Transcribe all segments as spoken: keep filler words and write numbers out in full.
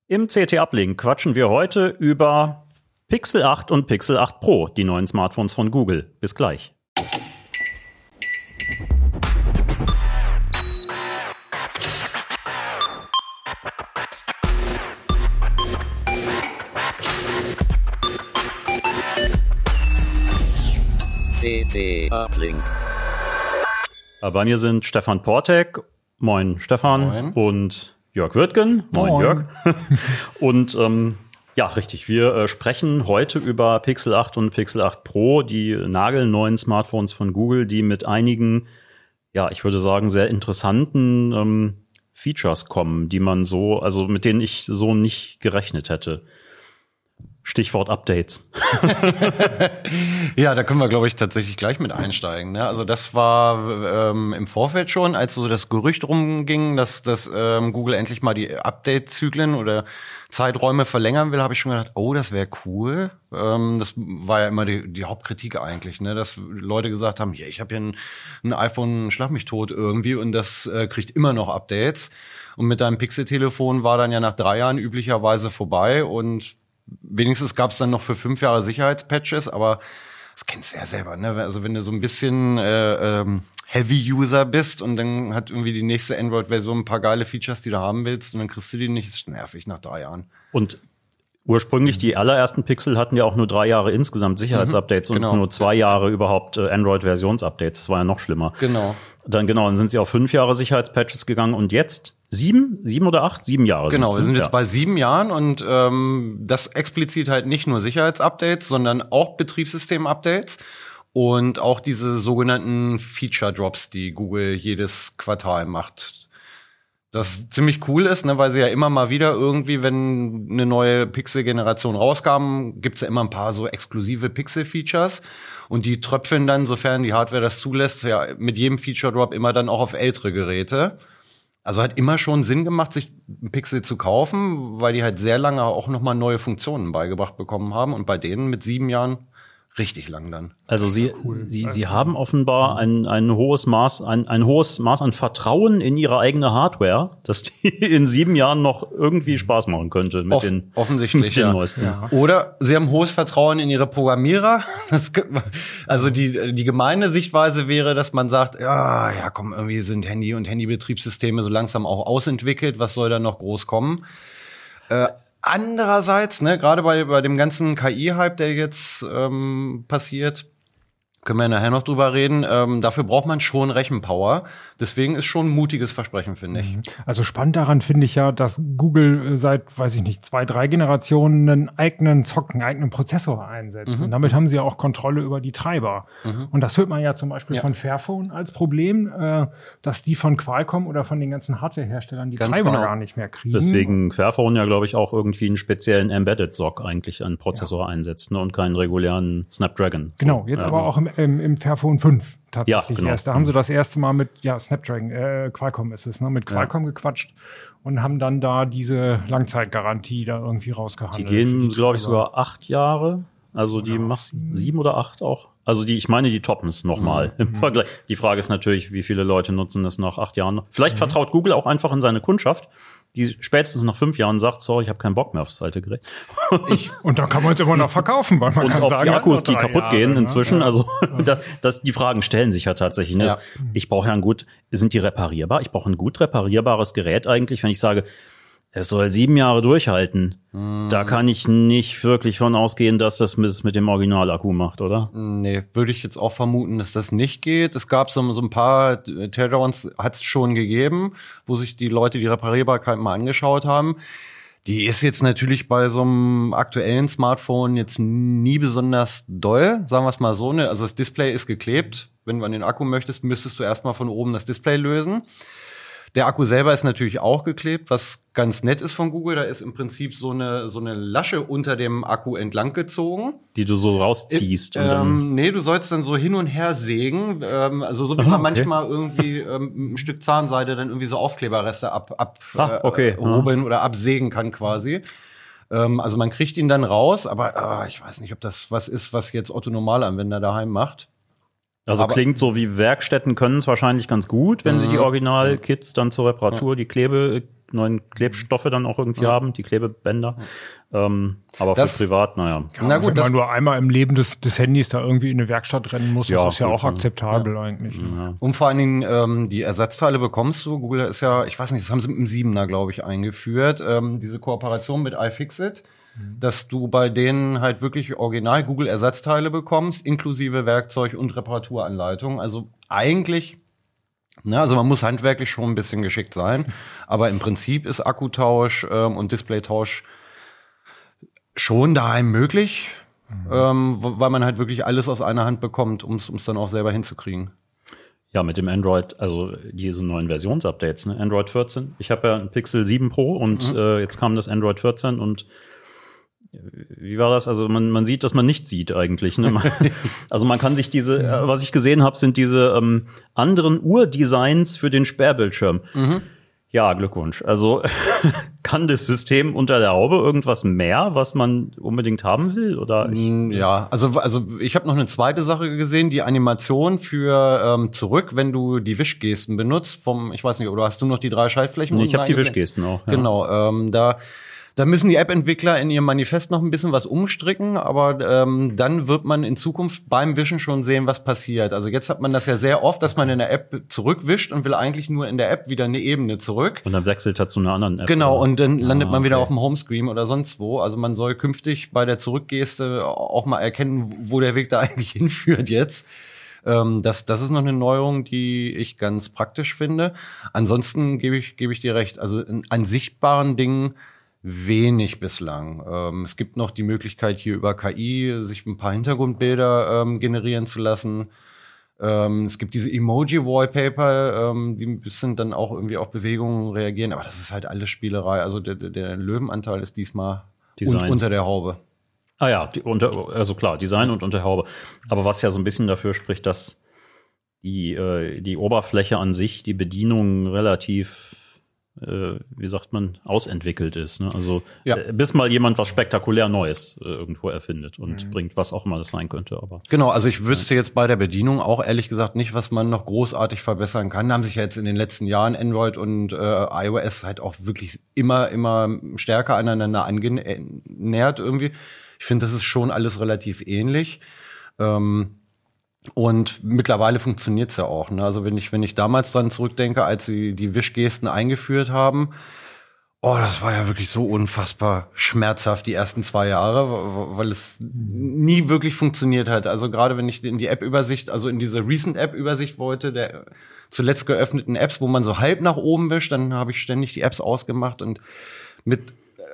Im C T-Uplink quatschen wir heute über Pixel acht und Pixel acht Pro, die neuen Smartphones von Google. Bis gleich. C T-Uplink. Bei mir sind Stefan Portek, moin Stefan, moin. Und Jörg Wirtgen, moin, moin. Jörg. Und ähm, ja, richtig, wir äh, sprechen heute über Pixel acht und Pixel acht Pro, die nagelneuen Smartphones von Google, die mit einigen, ja, ich würde sagen, sehr interessanten ähm, Features kommen, die man so, also mit denen ich so nicht gerechnet hätte. Stichwort Updates. Ja, da können wir, glaube ich, tatsächlich gleich mit einsteigen. Ne? Also das war ähm, im Vorfeld schon, als so das Gerücht rumging, dass, dass ähm, Google endlich mal die Update-Zyklen oder Zeiträume verlängern will, habe ich schon gedacht, oh, das wäre cool. Ähm, das war ja immer die, die Hauptkritik eigentlich, ne? Dass Leute gesagt haben, ja, ich habe hier ein, ein iPhone, schlag mich tot irgendwie und das äh, kriegt immer noch Updates. Und mit deinem Pixel-Telefon war dann ja nach drei Jahren üblicherweise vorbei und wenigstens gab es dann noch für fünf Jahre Sicherheitspatches, aber das kennst du ja selber, ne? Also wenn du so ein bisschen äh, ähm, Heavy-User bist und dann hat irgendwie die nächste Android-Version ein paar geile Features, die du haben willst und dann kriegst du die nicht, das ist nervig nach drei Jahren. Und ursprünglich, die allerersten Pixel hatten ja auch nur drei Jahre insgesamt Sicherheitsupdates mhm, genau. und nur zwei Jahre überhaupt äh, Android-Versionsupdates. Das war ja noch schlimmer. Genau. Dann genau, dann sind sie auf fünf Jahre Sicherheitspatches gegangen und jetzt sieben, sieben oder acht, sieben Jahre. Genau, wir sind ja. jetzt bei sieben Jahren und ähm, das explizit halt nicht nur Sicherheitsupdates, sondern auch Betriebssystem-Updates und auch diese sogenannten Feature-Drops, die Google jedes Quartal macht. Das ziemlich cool ist, ne, weil sie ja immer mal wieder irgendwie, wenn eine neue Pixel-Generation rauskam, gibt's ja immer ein paar so exklusive Pixel-Features und die tröpfeln dann, sofern die Hardware das zulässt, ja mit jedem Feature-Drop immer dann auch auf ältere Geräte. Also hat immer schon Sinn gemacht, sich ein Pixel zu kaufen, weil die halt sehr lange auch noch mal neue Funktionen beigebracht bekommen haben und bei denen mit sieben Jahren richtig lang dann. Also sie, cool. sie, sie haben offenbar ein, ein hohes Maß, ein, ein hohes Maß an Vertrauen in ihre eigene Hardware, dass die in sieben Jahren noch irgendwie Spaß machen könnte mit Off- den, offensichtlich, mit den ja. neuesten. Ja. Oder sie haben hohes Vertrauen in ihre Programmierer. Das, also die, die gemeine Sichtweise wäre, dass man sagt, ja, ja, komm, irgendwie sind Handy und Handybetriebssysteme so langsam auch ausentwickelt. Was soll da noch groß kommen? Äh, Andererseits, ne, gerade bei, bei dem ganzen K I-Hype, der jetzt ähm, passiert, können wir nachher noch drüber reden, ähm, dafür braucht man schon Rechenpower. Deswegen ist schon ein mutiges Versprechen, finde ich. Also spannend daran finde ich ja, dass Google seit, weiß ich nicht, zwei, drei Generationen einen eigenen Zock, einen eigenen Prozessor einsetzt. Mhm. Und damit haben sie ja auch Kontrolle über die Treiber. Mhm. Und das hört man ja zum Beispiel ja. von Fairphone als Problem, äh, dass die von Qualcomm oder von den ganzen Hardwareherstellern die Ganz Treiber genau. gar nicht mehr kriegen. Deswegen Fairphone ja, glaube ich, auch irgendwie einen speziellen Embedded-Sock eigentlich einen Prozessor ja. einsetzt, ne, und keinen regulären Snapdragon. Genau, jetzt so, aber ja. auch im, im, im Fairphone fünf tatsächlich ja, genau. erst. Da haben sie das erste Mal mit, ja, Snapdragon, äh, Qualcomm ist es, ne, mit Qualcomm ja. gequatscht und haben dann da diese Langzeitgarantie da irgendwie rausgehandelt. Die gehen, glaube ich, sogar acht Jahre. Also die machen sieben oder acht auch. Also die, ich meine, die toppen es nochmal mhm. im Vergleich. Die Frage ist natürlich, wie viele Leute nutzen das nach acht Jahren noch. Vielleicht mhm. vertraut Google auch einfach in seine Kundschaft, die spätestens nach fünf Jahren sagt, sorry, ich habe keinen Bock mehr auf das alte Gerät. Ich, und dann kann man es immer noch verkaufen, weil man und kann auf sagen, die Akkus, die kaputt Jahre, gehen inzwischen. Ne? Also das, das, die Fragen stellen sich ja tatsächlich. Ne? Ja. Ich brauche ja ein gut, sind die reparierbar? Ich brauche ein gut reparierbares Gerät eigentlich, wenn ich sage, es soll sieben Jahre durchhalten. Mm. Da kann ich nicht wirklich von ausgehen, dass das mit, mit dem Originalakku macht, oder? Nee, würde ich jetzt auch vermuten, dass das nicht geht. Es gab so, so ein paar Teardowns, hat es schon gegeben, wo sich die Leute die Reparierbarkeit mal angeschaut haben. Die ist jetzt natürlich bei so einem aktuellen Smartphone jetzt nie besonders doll, sagen wir es mal so. Ne? Also das Display ist geklebt. Wenn du an den Akku möchtest, müsstest du erstmal von oben das Display lösen. Der Akku selber ist natürlich auch geklebt, was ganz nett ist von Google. Da ist im Prinzip so eine so eine Lasche unter dem Akku entlang gezogen, die du so rausziehst. Äh, und dann ähm, nee, du sollst dann so hin und her sägen. Ähm, also so wie Aha, man okay. manchmal irgendwie ähm, ein Stück Zahnseide dann irgendwie so Aufkleberreste ab, ab ah, okay. äh, rubbeln oder absägen kann quasi. Ähm, also man kriegt ihn dann raus, aber äh, ich weiß nicht, ob das was ist, was jetzt Otto Normalanwender daheim macht. Also aber klingt so, wie Werkstätten können es wahrscheinlich ganz gut, wenn mhm. sie die Original-Kits dann zur Reparatur, ja. die Klebe neuen Klebstoffe dann auch irgendwie ja. haben, die Klebebänder. Ähm, aber das, für privat, naja. Ja, Na gut, wenn man nur einmal im Leben des, des Handys da irgendwie in eine Werkstatt rennen muss, ja, das ist ja auch akzeptabel ja. eigentlich. Ja. Und vor allen Dingen ähm, die Ersatzteile bekommst du. Google ist ja, ich weiß nicht, das haben sie mit dem Siebener, glaube ich, eingeführt. Ähm, diese Kooperation mit iFixit, mhm. dass du bei denen halt wirklich original Google-Ersatzteile bekommst, inklusive Werkzeug und Reparaturanleitung. Also eigentlich, na, also man muss handwerklich schon ein bisschen geschickt sein, aber im Prinzip ist Akkutausch ähm, und Displaytausch schon daheim möglich, mhm. ähm, weil man halt wirklich alles aus einer Hand bekommt, um es dann auch selber hinzukriegen. Ja, mit dem Android, also diese neuen Versionsupdates, ne? Android vierzehn. Ich habe ja ein Pixel sieben Pro und mhm. äh, jetzt kam das Android vierzehn und wie war das? Also man, man sieht, dass man nichts sieht eigentlich. Ne? Man, also man kann sich diese, äh, was ich gesehen habe, sind diese ähm, anderen Urdesigns für den Sperrbildschirm. Mhm. Ja, Glückwunsch. Also kann das System unter der Haube irgendwas mehr, was man unbedingt haben will? Oder ich, ja, also also ich habe noch eine zweite Sache gesehen, die Animation für ähm, zurück, wenn du die Wischgesten benutzt. Vom, ich weiß nicht, oder hast du noch die drei Schaltflächen? Nee, ich habe die Wischgesten auch. Ja. Genau, ähm, da Da müssen die App-Entwickler in ihrem Manifest noch ein bisschen was umstricken, aber ähm, dann wird man in Zukunft beim Wischen schon sehen, was passiert. Also jetzt hat man das ja sehr oft, dass man in der App zurückwischt und will eigentlich nur in der App wieder eine Ebene zurück. Und dann wechselt er zu einer anderen App. Genau, oder? Und dann landet ah, man wieder okay. auf dem Homescreen oder sonst wo. Also man soll künftig bei der Zurückgeste auch mal erkennen, wo der Weg da eigentlich hinführt jetzt. Ähm, das, das ist noch eine Neuerung, die ich ganz praktisch finde. Ansonsten gebe ich, gebe ich dir recht. Also an sichtbaren Dingen wenig bislang. Ähm, es gibt noch die Möglichkeit, hier über K I sich ein paar Hintergrundbilder ähm, generieren zu lassen. Ähm, es gibt diese Emoji-Wallpaper, ähm, die ein bisschen dann auch irgendwie auf Bewegungen reagieren. Aber das ist halt alles Spielerei. Also der, der Löwenanteil ist diesmal un- unter der Haube. Ah ja, die, unter, also klar, Design und unter der Haube. Aber was ja so ein bisschen dafür spricht, dass die, äh, die Oberfläche an sich, die Bedienung relativ wie sagt man, ausentwickelt ist. Ne? Also ja. bis mal jemand was spektakulär Neues äh, irgendwo erfindet und mhm. bringt, was auch immer das sein könnte. Aber genau, also ich wüsste jetzt bei der Bedienung auch ehrlich gesagt nicht, was man noch großartig verbessern kann. Da haben sich ja jetzt in den letzten Jahren Android und äh, iOS halt auch wirklich immer, immer stärker aneinander angenähert irgendwie. Ich finde, das ist schon alles relativ ähnlich. Ähm, Und mittlerweile funktioniert's ja auch. Ne? Also wenn ich wenn ich damals dran zurückdenke, als sie die Wischgesten eingeführt haben, oh, das war ja wirklich so unfassbar schmerzhaft die ersten zwei Jahre, weil es nie wirklich funktioniert hat. Also gerade wenn ich in die App-Übersicht, also in diese Recent-App-Übersicht wollte, der zuletzt geöffneten Apps, wo man so halb nach oben wischt, dann habe ich ständig die Apps ausgemacht und mit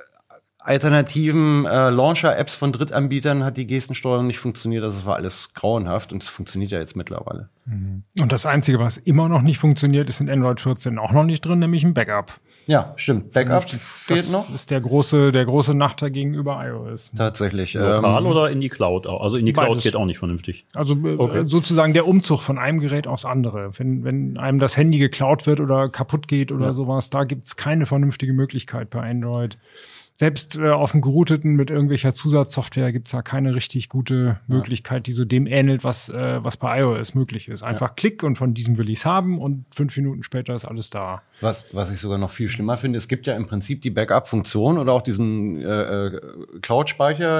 alternativen äh, Launcher-Apps von Drittanbietern hat die Gestensteuerung nicht funktioniert. Das war alles grauenhaft und es funktioniert ja jetzt mittlerweile. Und das Einzige, was immer noch nicht funktioniert, ist in Android vierzehn auch noch nicht drin, nämlich ein Backup. Ja, stimmt. Backup fehlt das noch. Ist der große, der große Nachteil gegenüber iOS. Tatsächlich. Lokal ähm, oder in die Cloud auch? Also in die Cloud beides. Geht auch nicht vernünftig. Also okay. sozusagen der Umzug von einem Gerät aufs andere. Wenn, wenn einem das Handy geklaut wird oder kaputt geht oder ja. sowas, da gibt's keine vernünftige Möglichkeit bei Android. Selbst äh, auf dem gerouteten mit irgendwelcher Zusatzsoftware gibt's da keine richtig gute Möglichkeit, die so dem ähnelt, was äh, was bei iOS möglich ist. Einfach ja. Klick und von diesem will ich's haben und fünf Minuten später ist alles da. Was was ich sogar noch viel schlimmer finde, es gibt ja im Prinzip die Backup-Funktion oder auch diesen äh, Cloud-Speicher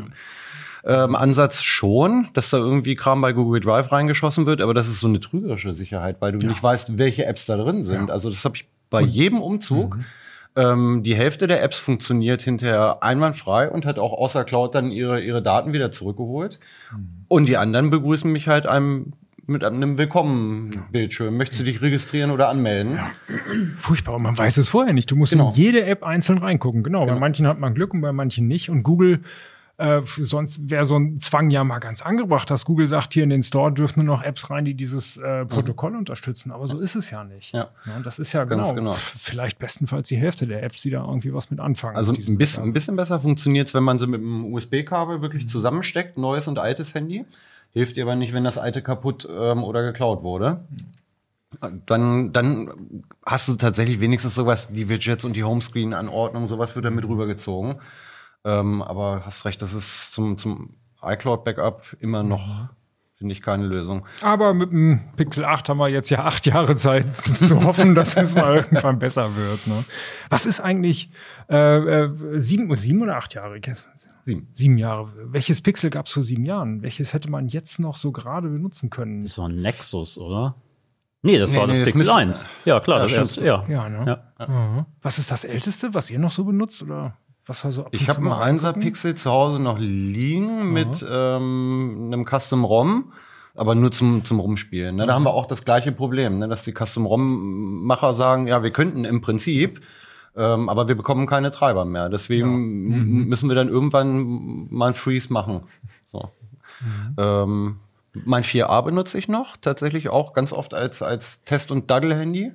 ja. ähm, Ansatz schon, dass da irgendwie Kram bei Google Drive reingeschossen wird, aber das ist so eine trügerische Sicherheit, weil du ja. nicht weißt, welche Apps da drin sind. Ja. Also das habe ich bei und, jedem Umzug. Mhm. Ähm, die Hälfte der Apps funktioniert hinterher einwandfrei und hat auch außer Cloud dann ihre ihre Daten wieder zurückgeholt. Mhm. Und die anderen begrüßen mich halt einem mit einem Willkommen-Bildschirm. Möchtest du dich registrieren oder anmelden? Ja. Furchtbar, und man weiß es vorher nicht. Du musst genau. in jede App einzeln reingucken. Genau, genau, bei manchen hat man Glück und bei manchen nicht. Und Google Äh, sonst wäre so ein Zwang ja mal ganz angebracht, dass Google sagt, hier in den Store dürfen nur noch Apps rein, die dieses äh, Protokoll mhm. unterstützen. Aber so ist es ja nicht. Ja. Ja, das ist ja genau, genau vielleicht bestenfalls die Hälfte der Apps, die da irgendwie was mit anfangen. Also ein bisschen, ein bisschen besser funktioniert's, wenn man sie mit einem U S B-Kabel wirklich mhm. zusammensteckt, neues und altes Handy. Hilft dir aber nicht, wenn das alte kaputt ähm, oder geklaut wurde. Mhm. Dann, dann hast du tatsächlich wenigstens sowas, die Widgets und die Homescreen-Anordnung, sowas wird damit rübergezogen. Ähm, aber hast recht, das ist zum, zum iCloud-Backup immer noch finde ich keine Lösung. Aber mit dem Pixel acht haben wir jetzt ja acht Jahre Zeit zu hoffen, dass es mal irgendwann besser wird. Ne? Was ist eigentlich äh, äh, sieben, sieben oder acht Jahre? Sieben. Sieben Jahre. Welches Pixel gab es vor sieben Jahren? Welches hätte man jetzt noch so gerade benutzen können? Das war ein Nexus, oder? Nee, das Nee, war das nee, das Pixel müsste- eins. Ja, klar, Ja, das stimmt. erste, ja. Ja, ne? Ja. Mhm. Was ist das Älteste, was ihr noch so benutzt? Oder was war so ab und Ich habe zu einen mal einser angucken? Pixel zu Hause noch liegen mit ähm, einem Custom ROM, aber nur zum zum Rumspielen. Ne? Da haben wir auch das gleiche Problem, ne? Dass die Custom ROM-Macher sagen, ja, wir könnten im Prinzip, ähm, aber wir bekommen keine Treiber mehr. Deswegen m- müssen wir dann irgendwann mal ein Freeze machen. So. Ähm, mein vier A benutze ich noch tatsächlich auch ganz oft als als Test- und Daddel-Handy.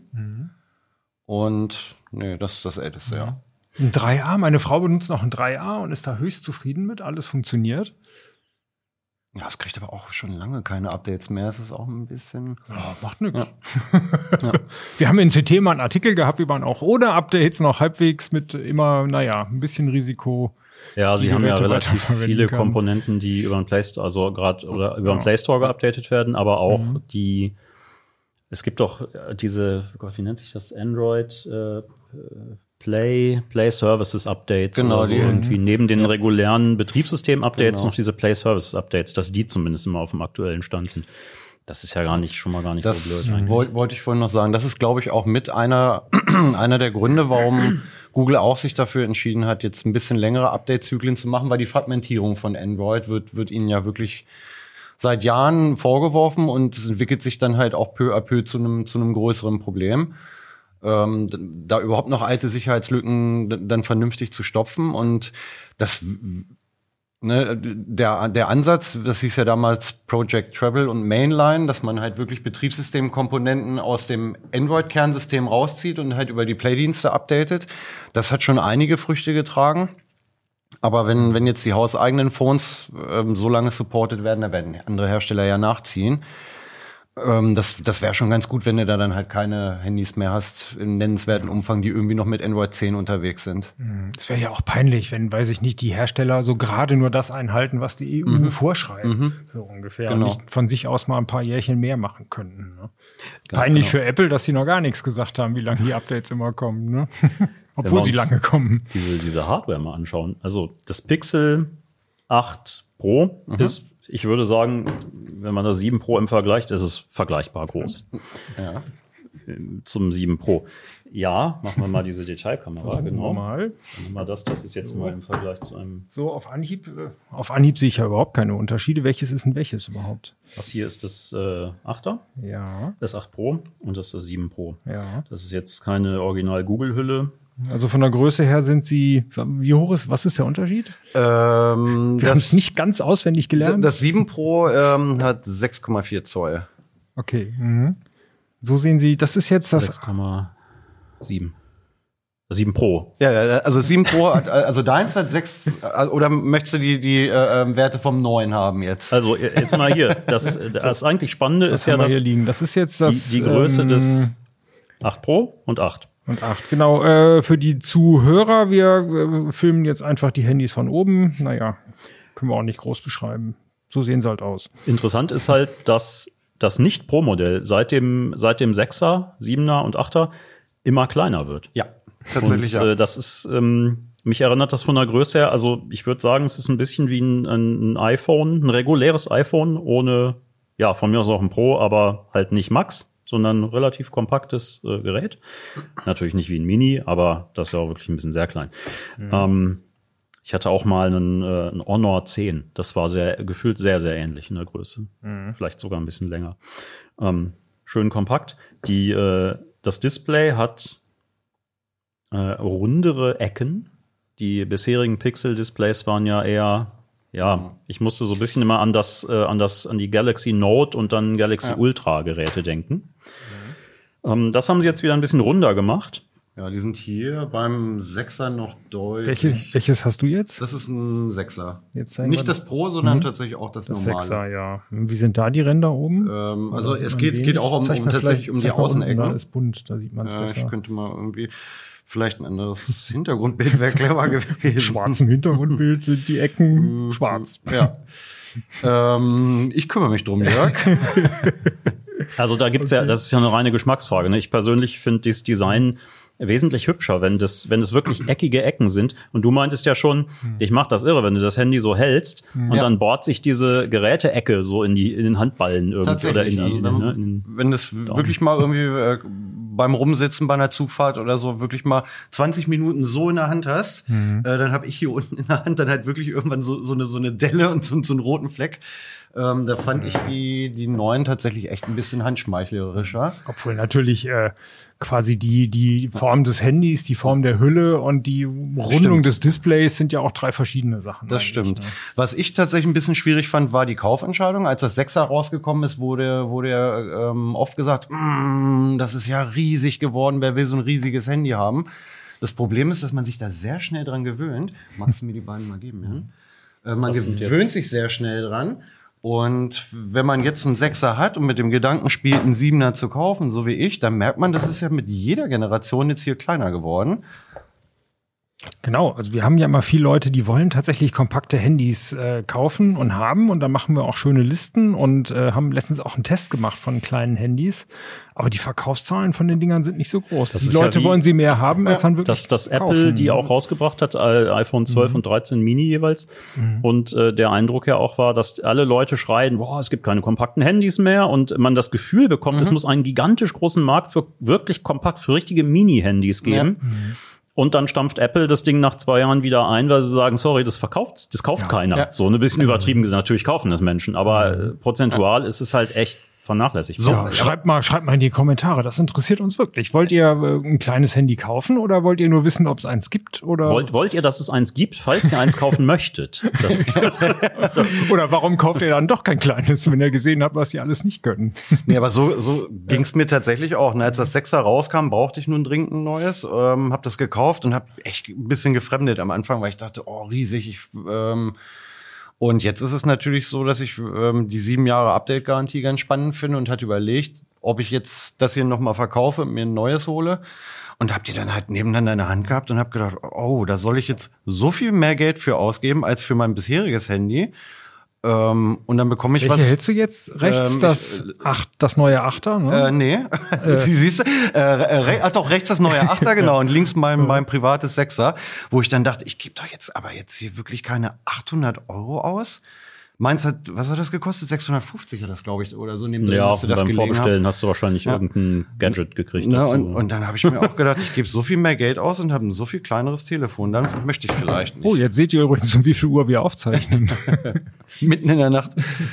Und nee, das ist das Älteste, ja. Ein drei A. Meine Frau benutzt noch ein drei A und ist da höchst zufrieden mit. Alles funktioniert. Ja, es kriegt aber auch schon lange keine Updates mehr. Es ist auch ein bisschen. Ja, macht nichts. Ja. Wir haben in C T mal einen Artikel gehabt, wie man auch ohne Updates noch halbwegs mit immer, naja, ein bisschen Risiko. Ja, sie die haben ja Geräte relativ weiterverwenden viele kann. Komponenten, die über den Play Store, also gerade oder über den Ja. Play Store geupdatet werden, aber auch Mhm. die, es gibt doch äh, diese, Gott, wie nennt sich das? Android äh, Play, Play Services Updates Genau, oder so die- irgendwie neben den regulären Betriebssystem-Updates Genau. noch diese Play Services Updates, dass die zumindest immer auf dem aktuellen Stand sind. Das ist ja gar nicht, schon mal gar nicht Das so blöd eigentlich. wollte wollte ich vorhin noch sagen. Das ist, glaube ich, auch mit einer, einer der Gründe, warum Google auch sich dafür entschieden hat, jetzt ein bisschen längere Update-Zyklen zu machen, weil die Fragmentierung von Android wird, wird ihnen ja wirklich seit Jahren vorgeworfen und es entwickelt sich dann halt auch peu à peu zu einem, zu einem größeren Problem. Ähm, d- da überhaupt noch alte Sicherheitslücken d- dann vernünftig zu stopfen und das Ne, der, der Ansatz, das hieß ja damals Project Treble und Mainline, dass man halt wirklich Betriebssystemkomponenten aus dem Android-Kernsystem rauszieht und halt über die Play-Dienste updatet. Das hat schon einige Früchte getragen. Aber wenn, wenn jetzt die hauseigenen Phones ähm, so lange supported werden, da werden andere Hersteller ja nachziehen. Ähm, das das wäre schon ganz gut, wenn du da dann halt keine Handys mehr hast im nennenswerten Umfang, die irgendwie noch mit Android zehn unterwegs sind. Es wäre ja auch peinlich, wenn, weiß ich nicht, die Hersteller so gerade nur das einhalten, was die E U vorschreibt. So ungefähr. Genau. Und nicht von sich aus mal ein paar Jährchen mehr machen könnten. Ne? Peinlich genau. für Apple, dass sie noch gar nichts gesagt haben, wie lange die Updates immer kommen. Ne? Obwohl wir sie uns- lange kommen. diese, diese Hardware mal anschauen. Also das Pixel acht Pro ist, ich würde sagen, wenn man das sieben Pro im Vergleich, ist es vergleichbar groß Ja. zum sieben Pro. Ja, machen wir mal diese Detailkamera, genau. Normal. Machen wir mal das, das ist jetzt mal im Vergleich zu einem, So auf Anhieb, äh, auf Anhieb sehe ich ja überhaupt keine Unterschiede. Welches ist denn welches überhaupt? das hier ist das äh, achter, Ja, das acht Pro und das ist das sieben Pro. ja. Das ist jetzt keine Original-Google-Hülle. Also von der Größe her sind sie, wie hoch ist, was ist der Unterschied? Ähm, Wir haben es nicht ganz auswendig gelernt. Das sieben Pro ähm, hat sechs Komma vier Zoll. Okay. Mhm. So sehen Sie, das ist jetzt das. sechs Komma sieben. sieben Pro. Ja, ja, also sieben Pro hat, also deins hat sechs, oder möchtest du die, die äh, ähm, Werte vom neun haben jetzt? Also jetzt mal hier. Das, das eigentlich Spannende Das ist ja, haben wir dass hier liegen. Das ist jetzt das. die, die Größe ähm, des acht Pro und acht. Und acht. Genau. Äh, für die Zuhörer, wir äh, filmen jetzt einfach die Handys von oben. Naja, können wir auch nicht groß beschreiben. So sehen sie halt aus. Interessant ist halt, dass das Nicht-Pro-Modell seit dem, seit dem sechser, siebener und achter immer kleiner wird. Ja, Und tatsächlich ja. äh, das ist, ähm, mich erinnert das von der Größe her, also ich würde sagen, es ist ein bisschen wie ein, ein, ein iPhone, ein reguläres iPhone ohne, ja, von mir aus auch ein Pro, aber halt nicht Max, sondern ein relativ kompaktes äh, Gerät. Natürlich nicht wie ein Mini, aber das ist ja auch wirklich ein bisschen sehr klein. Ähm, ich hatte auch mal einen, äh, einen Honor zehn. Das war sehr gefühlt sehr, sehr ähnlich in der Größe. Vielleicht sogar ein bisschen länger. Ähm, schön kompakt. Die, äh, das Display hat äh, rundere Ecken. Die bisherigen Pixel-Displays waren ja eher, ja, ich musste so ein bisschen immer an das, äh, an das, an die Galaxy Note und dann Galaxy Ja. Ultra-Geräte denken. Ähm, das haben sie jetzt wieder ein bisschen runder gemacht. Ja, die sind hier beim Sechser noch deutlich. Welche, welches hast du jetzt? Das ist ein Sechser. Jetzt zeigen wir Nicht das Pro, sondern tatsächlich auch das, das normale. Sechser, ja. Wie sind da die Ränder oben? Ähm, Oder also sieht es man geht, wenig? geht auch um, Zeig um mal tatsächlich vielleicht- um die zeig mal unten, Außenecken. Da ist bunt, da sieht man es Ja, ich besser. könnte mal irgendwie, vielleicht ein anderes Hintergrundbild wäre clever gewesen. Schwarzem Hintergrundbild sind die Ecken schwarz. Ja. ähm, ich kümmere mich drum, Jörg. Also da gibt's okay. ja, das ist ja eine reine Geschmacksfrage. Ne? Ich persönlich finde das Design wesentlich hübscher, wenn das, wenn es wirklich eckige Ecken sind. Und du meintest ja schon, hm. dich macht das irre, wenn du das Handy so hältst hm. und ja. dann bohrt sich diese Geräteecke so in die, in den Handballen irgendwie oder in die, also, in, wenn, ne, in wenn das Daumen. wirklich mal irgendwie äh, beim Rumsitzen bei einer Zugfahrt oder so wirklich mal zwanzig Minuten so in der Hand hast, hm. äh, dann habe ich hier unten in der Hand dann halt wirklich irgendwann so, so eine, so eine Delle und so, so einen roten Fleck. Ähm, da fand ich die, die neuen tatsächlich echt ein bisschen handschmeichlerischer. Obwohl natürlich äh, quasi die, die Form des Handys, die Form der Hülle und die Rundung stimmt. des Displays sind ja auch drei verschiedene Sachen. Das stimmt. Ne? Was ich tatsächlich ein bisschen schwierig fand, war die Kaufentscheidung. Als das Sechser rausgekommen ist, wurde, wurde ja ähm, oft gesagt, mm, das ist ja riesig geworden, wer will so ein riesiges Handy haben. Das Problem ist, dass man sich da sehr schnell dran gewöhnt. Magst du mir die beiden mal geben, Jan? Äh, man Was gewöhnt sich sehr schnell dran. Und wenn man jetzt einen Sechser hat und mit dem Gedanken spielt, einen Siebener zu kaufen, so wie ich, dann merkt man, das ist ja mit jeder Generation jetzt hier kleiner geworden. Genau, also wir haben ja immer viele Leute, die wollen tatsächlich kompakte Handys äh, kaufen und haben und da machen wir auch schöne Listen und äh, haben letztens auch einen Test gemacht von kleinen Handys, aber die Verkaufszahlen von den Dingern sind nicht so groß. Das die ist Leute ja wie, wollen sie mehr haben, als dann wirklich dass das Apple, kaufen. Die auch rausgebracht hat, iPhone zwölf mhm. und dreizehn Mini jeweils mhm. und äh, der Eindruck ja auch war, dass alle Leute schreien, boah, es gibt keine kompakten Handys mehr und man das Gefühl bekommt, mhm. es muss einen gigantisch großen Markt für wirklich kompakt, für richtige Mini-Handys geben. Ja. Mhm. Und dann stampft Apple das Ding nach zwei Jahren wieder ein, weil sie sagen, sorry, das verkauft, das kauft ja, keiner. Ja. So ein bisschen übertrieben gesagt, natürlich kaufen das Menschen, aber äh, prozentual ja. ist es halt echt vernachlässigt. So, ja, schreibt mal, schreibt mal in die Kommentare, das interessiert uns wirklich. Wollt ihr äh, ein kleines Handy kaufen oder wollt ihr nur wissen, ob es eins gibt? Oder wollt, wollt ihr, dass es eins gibt, falls ihr eins kaufen möchtet? Das, das oder warum kauft ihr dann doch kein kleines, wenn ihr gesehen habt, was ihr alles nicht können? Nee, aber so, so ging's mir tatsächlich auch. Als das Sechser rauskam, brauchte ich nun dringend ein neues, ähm, hab das gekauft und hab echt ein bisschen gefremdet am Anfang, weil ich dachte, oh, riesig, ich, ähm, und jetzt ist es natürlich so, dass ich ähm, die sieben Jahre Update-Garantie ganz spannend finde und hatte überlegt, ob ich jetzt das hier nochmal verkaufe und mir ein neues hole. Und hab die dann halt nebeneinander in der Hand gehabt und hab gedacht, oh, da soll ich jetzt so viel mehr Geld für ausgeben als für mein bisheriges Handy. Ähm, und dann bekomme ich Welche was. hältst du jetzt? Rechts ähm, das acht, das neue Achter, ne? Äh, nee. Äh. Sie siehst äh, re- ach doch, rechts das neue Achter, genau, und links mein, mein privates Sechser, wo ich dann dachte, ich gebe doch jetzt aber jetzt hier wirklich keine achthundert Euro aus. Meins hat, was hat das gekostet? sechshundertfünfzig hat das, glaube ich, oder so. Neben ja, müsste das beim Vorbestellen haben. Hast du wahrscheinlich ja. irgendein Gadget gekriegt Na, dazu. Und, und dann habe ich mir auch gedacht, ich gebe so viel mehr Geld aus und habe ein so viel kleineres Telefon. Dann möchte ich vielleicht nicht. Oh, jetzt seht ihr übrigens, um wie viel Uhr wir aufzeichnen. Mitten in der Nacht.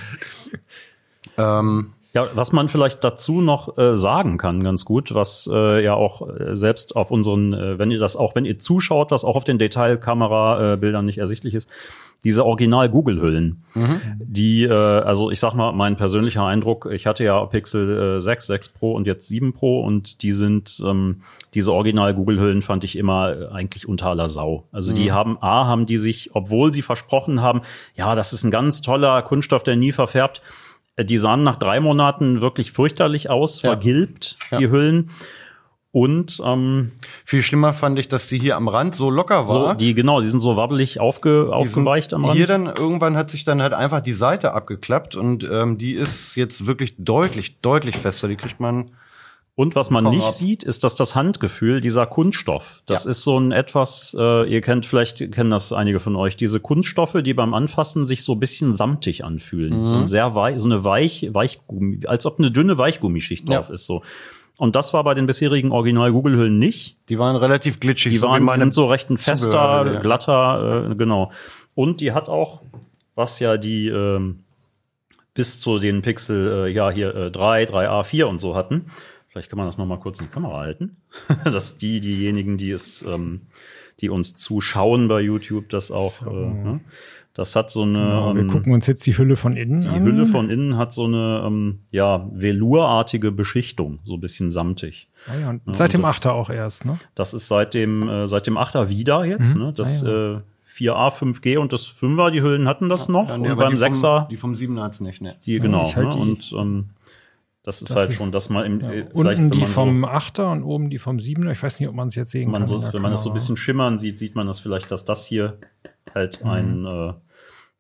ähm, ja, was man vielleicht dazu noch äh, sagen kann, ganz gut, was äh, ja auch äh, selbst auf unseren, äh, wenn ihr das auch, wenn ihr zuschaut, was auch auf den Detailkamera-Bildern äh, nicht ersichtlich ist, diese Original-Google-Hüllen, mhm. die, äh, also ich sag mal, mein persönlicher Eindruck, ich hatte ja Pixel äh, sechs, sechs Pro und jetzt sieben Pro und die sind, ähm, diese Original-Google-Hüllen fand ich immer äh, eigentlich unter aller Sau. Also mhm. die haben, A, haben die sich, obwohl sie versprochen haben, ja, das ist ein ganz toller Kunststoff, der nie verfärbt, äh, die sahen nach drei Monaten wirklich fürchterlich aus, ja. vergilbt, ja. die Hüllen. Und ähm, viel schlimmer fand ich, dass die hier am Rand so locker war. So, die genau, die sind so wabbelig aufge, aufgeweicht am Rand. Hier dann irgendwann hat sich dann halt einfach die Seite abgeklappt und ähm, die ist jetzt wirklich deutlich, deutlich fester. Die kriegt man. Und was man nicht ab. sieht, ist, dass das Handgefühl, dieser Kunststoff, das ja. ist so ein etwas, äh, ihr kennt, vielleicht kennen das einige von euch, diese Kunststoffe, die beim Anfassen sich so ein bisschen samtig anfühlen. Mhm. So ein sehr weich, so eine weich, Weichgummi, als ob eine dünne Weichgummischicht drauf ja. ist, so. Und das war bei den bisherigen Original-Google-Hüllen nicht. Die waren relativ glitschig. Die, so waren, die sind so recht ein fester, Zubehör, ja. glatter, äh, genau. Und die hat auch, was ja die ähm, bis zu den Pixel, äh, ja hier äh, drei, drei a, vier und so hatten. Vielleicht kann man das noch mal kurz in die Kamera halten. Dass die, diejenigen, die es, ähm, die uns zuschauen bei YouTube, das auch, so. äh, ne? Das hat so eine. Genau, wir ähm, gucken uns jetzt die Hülle von innen die an. Die Hülle von innen hat so eine, ähm, ja, velurartige Beschichtung, so ein bisschen samtig. Ah ja, und ja, seit und dem das, Achter auch erst, ne? Das ist seit dem, äh, seit dem Achter wieder jetzt, mhm. ne? Das, ah ja. äh, vier a, fünf G und das Fünfer, die Hüllen hatten das ja, noch. Ja, nee, und beim Sechser. Die vom Siebener hat's nicht, ne? Die, genau, ja, halt ne? Und, ähm, das ist das halt ist, schon, dass man im, ja, vielleicht, unten die vom so, Achter und oben die vom Siebener. Ich weiß nicht, ob man es jetzt sehen man kann. So, wenn man das so ein bisschen schimmern sieht, sieht man das vielleicht, dass das hier halt mhm. ein, äh,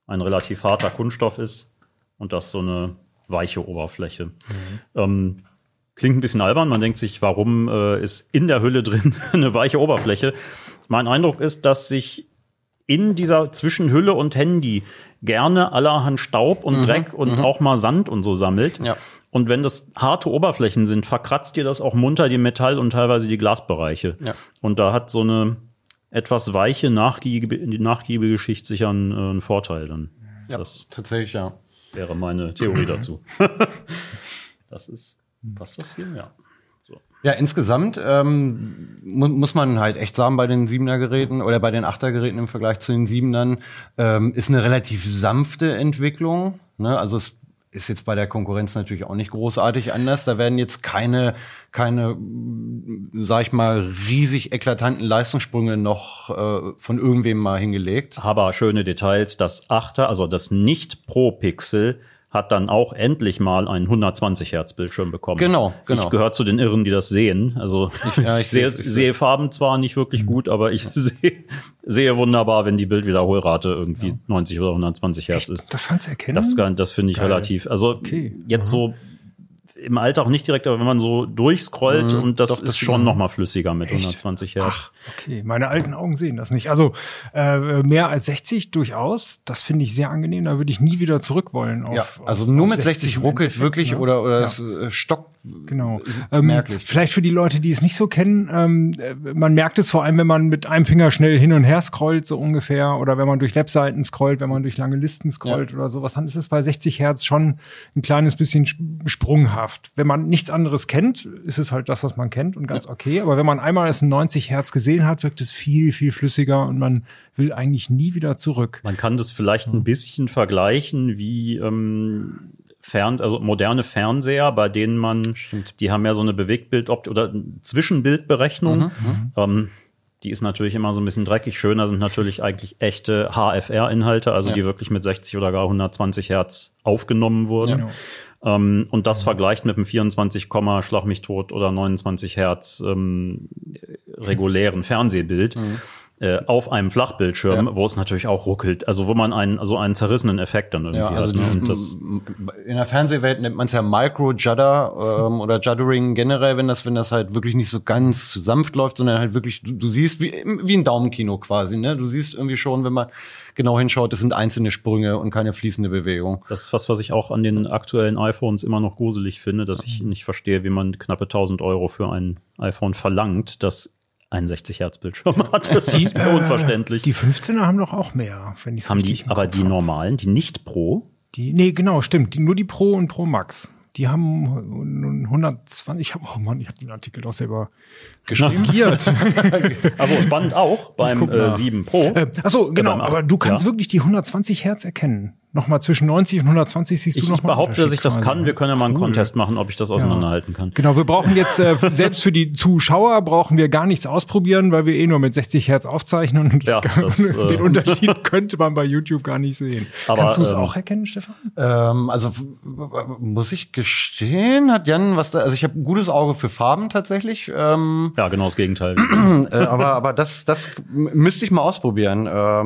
ein relativ harter Kunststoff ist und das so eine weiche Oberfläche. Mhm. Ähm, klingt ein bisschen albern. Man denkt sich, warum äh, ist in der Hülle drin eine weiche Oberfläche? Mein Eindruck ist, dass sich in dieser zwischen Hülle und Handy gerne allerhand Staub und mhm, Dreck und mhm. auch mal Sand und so sammelt. Ja. Und wenn das harte Oberflächen sind, verkratzt dir das auch munter die Metall- und teilweise die Glasbereiche. Ja. Und da hat so eine etwas weiche, nachgiebige, nachgiebige Schicht sicher einen, einen Vorteil dann. Ja, das tatsächlich, ja. Wäre meine Theorie dazu. Das ist, passt das hier? Ja. So. Ja, insgesamt ähm, mu muss man halt echt sagen, bei den Siebener-Geräten oder bei den Achter-Geräten im Vergleich zu den Siebenern ähm, ist eine relativ sanfte Entwicklung. Ne? Also es ist jetzt bei der Konkurrenz natürlich auch nicht großartig anders. Da werden jetzt keine, keine, sag ich mal, riesig eklatanten Leistungssprünge noch äh, von irgendwem mal hingelegt. Aber schöne Details, das Achter, also das Nicht-Pro-Pixel hat dann auch endlich mal einen hundertzwanzig Hertz Bildschirm bekommen. Genau, genau. Ich gehöre zu den Irren, die das sehen. Also ich, ja, ich sehe, ich sehe Farben zwar nicht wirklich gut, aber ich sehe, sehe wunderbar, wenn die Bildwiederholrate irgendwie ja. neunzig oder hundertzwanzig Hertz ist. Das kannst du erkennen? Das, das finde ich Geil. relativ. Also okay. jetzt mhm. so im Alltag nicht direkt, aber wenn man so durchscrollt mhm, und das, doch, das ist schon noch mal flüssiger mit Echt? hundertzwanzig Hertz. Ach, okay, meine alten Augen sehen das nicht. Also äh, mehr als sechzig durchaus, das finde ich sehr angenehm. Da würde ich nie wieder zurück wollen. Auf, ja, also auf, nur auf mit sechzig ruckelt wirklich ne? oder oder ja. das äh, stockt. Genau. Ähm, merklich. Vielleicht für die Leute, die es nicht so kennen, ähm, man merkt es vor allem, wenn man mit einem Finger schnell hin und her scrollt, so ungefähr, oder wenn man durch Webseiten scrollt, wenn man durch lange Listen scrollt ja. oder sowas, dann ist es bei sechzig Hertz schon ein kleines bisschen sprunghaft. Wenn man nichts anderes kennt, ist es halt das, was man kennt und ganz ja. okay. Aber wenn man einmal es in neunzig Hertz gesehen hat, wirkt es viel, viel flüssiger und man will eigentlich nie wieder zurück. Man kann das vielleicht ein bisschen vergleichen wie ähm Fern, also moderne Fernseher, bei denen man, Stimmt. die haben ja so eine Bewegtbildoptik oder Zwischenbildberechnung. Mhm, ähm, die ist natürlich immer so ein bisschen dreckig. Schöner sind natürlich eigentlich echte H F R-Inhalte, also ja. die wirklich mit sechzig oder gar hundertzwanzig Hertz aufgenommen wurden. Ja. Ähm, und das mhm. vergleicht mit einem vierundzwanzig, Schlag mich tot oder neunundzwanzig Hertz ähm, regulären Fernsehbild. Mhm. auf einem Flachbildschirm, ja. wo es natürlich auch ruckelt, also wo man einen, also einen zerrissenen Effekt dann irgendwie ja, also hat. Ne? Und das in der Fernsehwelt nennt man es ja Micro-Judder ähm, oder Juddering generell, wenn das, wenn das halt wirklich nicht so ganz sanft läuft, sondern halt wirklich, du, du siehst wie, wie ein Daumenkino quasi, ne? Du siehst irgendwie schon, wenn man genau hinschaut, das sind einzelne Sprünge und keine fließende Bewegung. Das ist was, was ich auch an den aktuellen iPhones immer noch gruselig finde, dass ich nicht verstehe, wie man knappe tausend Euro für ein iPhone verlangt, das ein sechzig Hertz Bildschirm hat. Das die, ist mir unverständlich. Die fünfzehner haben doch auch mehr, wenn ich es richtig im Aber die normalen, die nicht Pro? Die, nee, genau, stimmt. Die, nur die Pro und Pro Max. Die haben hundertzwanzig, ich habe, oh Mann, ich habe den Artikel doch selber geschrieben. Also spannend auch beim äh, sieben Pro. Äh, achso, genau, äh, aber du kannst ja. wirklich die hundertzwanzig Hertz erkennen. Nochmal zwischen neunzig und hundertzwanzig siehst ich, du noch Ich behaupte, dass ich das kann. Wir können ja mal einen cool. Contest machen, ob ich das auseinanderhalten ja. kann. Genau, wir brauchen jetzt, äh, selbst für die Zuschauer brauchen wir gar nichts ausprobieren, weil wir eh nur mit sechzig Hertz aufzeichnen. Und ja, das, den äh, Unterschied könnte man bei YouTube gar nicht sehen. Aber, kannst du es ähm, auch erkennen, Stefan? Ähm, also muss ich gestehen, hat Jan was da, also ich habe ein gutes Auge für Farben tatsächlich. Ähm, ja, genau das Gegenteil. äh, aber aber das, das müsste ich mal ausprobieren.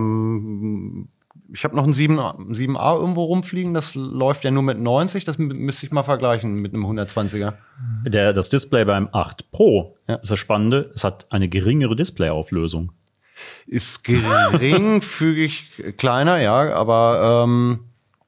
Ähm, Ich habe noch ein sieben A irgendwo rumfliegen, das läuft ja nur mit neunzig, das müsste ich mal vergleichen mit einem hundertzwanziger. Der, das Display beim acht Pro, ja. ist das Spannende, es hat eine geringere Displayauflösung. Ist geringfügig kleiner, ja, aber ähm,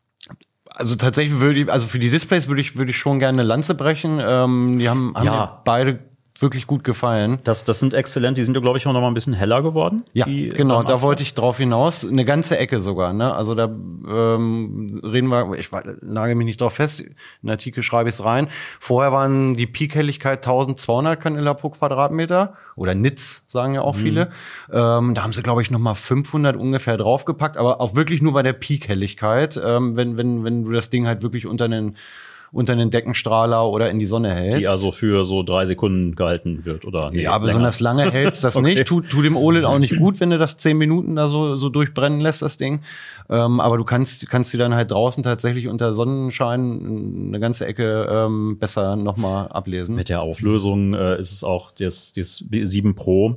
also tatsächlich würde ich, also für die Displays würde ich würde ich schon gerne eine Lanze brechen. Ähm, die haben, haben ja. mir beide wirklich gut gefallen. Das, das sind exzellent. Die sind ja, glaube ich, auch noch mal ein bisschen heller geworden. Ja, genau. Da wollte ich drauf hinaus. Eine ganze Ecke sogar. Ne? Also da ähm, reden wir, ich nagel mich nicht drauf fest. In Artikel schreibe ich es rein. Vorher waren die Peak-Helligkeit zwölfhundert Candela pro Quadratmeter. Oder Nits, sagen ja auch mhm. viele. Ähm, da haben sie, glaube ich, noch mal fünfhundert ungefähr draufgepackt. Aber auch wirklich nur bei der Peak-Helligkeit. Ähm, wenn, wenn, wenn du das Ding halt wirklich unter einen unter einen Deckenstrahler oder in die Sonne hältst. Die also für so drei Sekunden gehalten wird, oder? Nee, ja, besonders lange hältst das okay. nicht. Tut, tut dem O L E D auch nicht gut, wenn du das zehn Minuten da so, so durchbrennen lässt, das Ding. Ähm, aber du kannst, kannst die dann halt draußen tatsächlich unter Sonnenschein eine ganze Ecke ähm, besser nochmal ablesen. Mit der Auflösung äh, ist es auch das, das sieben Pro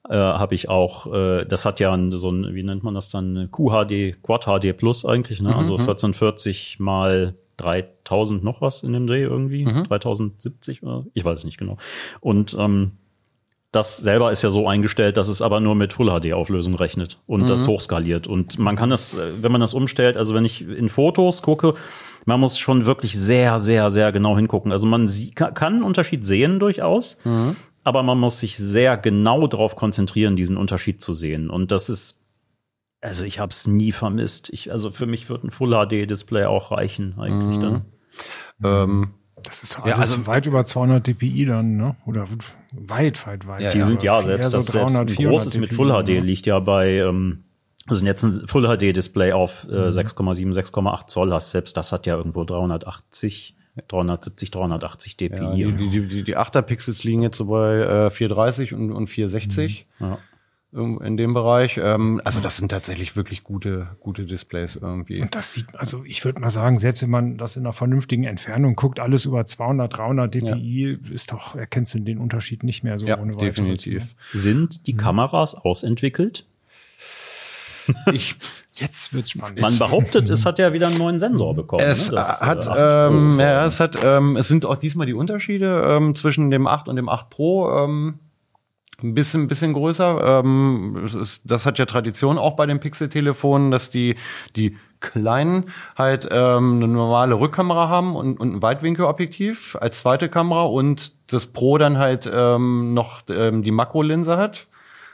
äh, habe ich auch, äh, das hat ja ein, so ein, wie nennt man das dann, Q H D, Quad H D Plus eigentlich, ne? Mhm. Also vierzehnhundertvierzig mal dreitausend noch was in dem Dreh irgendwie, mhm. dreitausendsiebzig oder ich weiß es nicht genau. Und ähm, das selber ist ja so eingestellt, dass es aber nur mit Full H D Auflösung rechnet und mhm. das hochskaliert. Und man kann das, wenn man das umstellt, also wenn ich in Fotos gucke, man muss schon wirklich sehr, sehr, sehr genau hingucken. Also man sie, kann einen Unterschied sehen durchaus, mhm. aber man muss sich sehr genau darauf konzentrieren, diesen Unterschied zu sehen. Und das ist, also ich habe es nie vermisst. Ich, also für mich wird ein Full H D Display auch reichen eigentlich mhm. dann. Ähm. Das ist doch alles ja, also weit über zweihundert dpi dann, ne? Oder weit, weit, weit. Ja, die sind ja selbst, das so selbst ein großes mit Full H D liegt ja bei, ähm, also jetzt ein Full H D Display auf äh, mhm. sechs Komma sieben, sechs Komma acht Zoll hast, selbst das hat ja irgendwo dreihundertachtzig, dreihundertsiebzig, dreihundertachtzig dpi. Ja, die, die, die, die Achterpixels liegen jetzt so bei äh, vierhundertdreißig und, und vierhundertsechzig. Mhm. Ja. In dem Bereich. Ähm, also das sind tatsächlich wirklich gute, gute Displays irgendwie. Und das sieht, also ich würde mal sagen, selbst wenn man das in einer vernünftigen Entfernung guckt, alles über zweihundert, dreihundert dpi, ja. ist doch, erkennst du den Unterschied nicht mehr so ja, ohne definitiv. Weiteres. Sind die Kameras ausentwickelt? Ich, jetzt wird's spannend. Man behauptet, es hat ja wieder einen neuen Sensor bekommen. Es ne? das, hat, äh, ähm, ja, es hat, ähm, es sind auch diesmal die Unterschiede ähm, zwischen dem acht und dem acht Pro. Ähm, Ein bisschen, ein bisschen größer. Ähm, das, ist, das hat ja Tradition auch bei den Pixel-Telefonen, dass die, die kleinen halt ähm, eine normale Rückkamera haben und, und ein Weitwinkelobjektiv als zweite Kamera und das Pro dann halt ähm, noch ähm, die Makrolinse hat.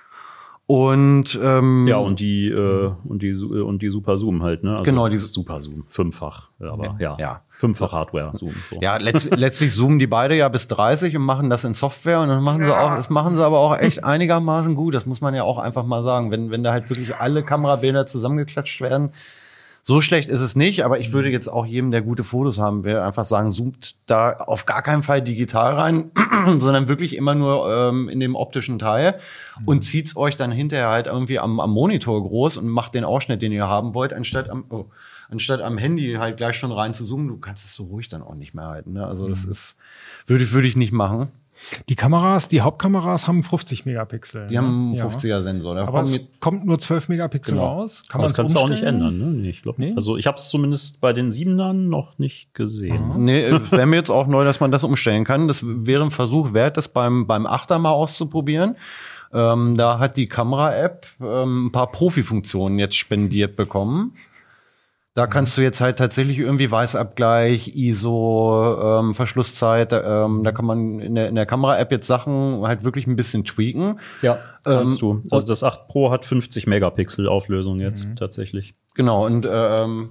Und ähm, ja, und die äh, und die und die Super Zoom halt, ne? Also genau, dieses Super Zoom, fünffach, aber ja, ja. fünffach Hardware Zoom. So. Ja, letzt, letztlich zoomen die beide ja bis dreißig und machen das in Software und dann machen sie auch, das machen sie aber auch echt einigermaßen gut. Das muss man ja auch einfach mal sagen, wenn wenn da halt wirklich alle Kamerabilder zusammengeklatscht werden. So schlecht ist es nicht, aber ich würde jetzt auch jedem, der gute Fotos haben will, einfach sagen, zoomt da auf gar keinen Fall digital rein, sondern wirklich immer nur ähm, in dem optischen Teil und zieht's euch dann hinterher halt irgendwie am, am Monitor groß und macht den Ausschnitt, den ihr haben wollt, anstatt am, oh, anstatt am Handy halt gleich schon rein zu zoomen. Du kannst es so ruhig dann auch nicht mehr halten. Ne? Also das ist, würde ich, würde ich nicht machen. Die Kameras, die Hauptkameras haben fünfzig Megapixel. Die ne? haben einen fünfziger Sensor. Da aber es kommt nur zwölf Megapixel genau. raus. Kann das kannst du auch nicht ändern, ne? Ich glaube, nee? Also ich habe es zumindest bei den Siebenern noch nicht gesehen. Mhm. Nee, es wäre mir jetzt auch neu, dass man das umstellen kann. Das wäre ein Versuch wert, das beim beim Achter mal auszuprobieren. Ähm, da hat die Kamera-App ähm, ein paar Profi-Funktionen jetzt spendiert bekommen. Da kannst du jetzt halt tatsächlich irgendwie Weißabgleich, I S O, ähm, Verschlusszeit, ähm, da kann man in der, in der Kamera-App jetzt Sachen halt wirklich ein bisschen tweaken. Ja, kannst ähm, du. Also das acht Pro hat fünfzig Megapixel Auflösung jetzt mhm. tatsächlich. Genau, und ähm,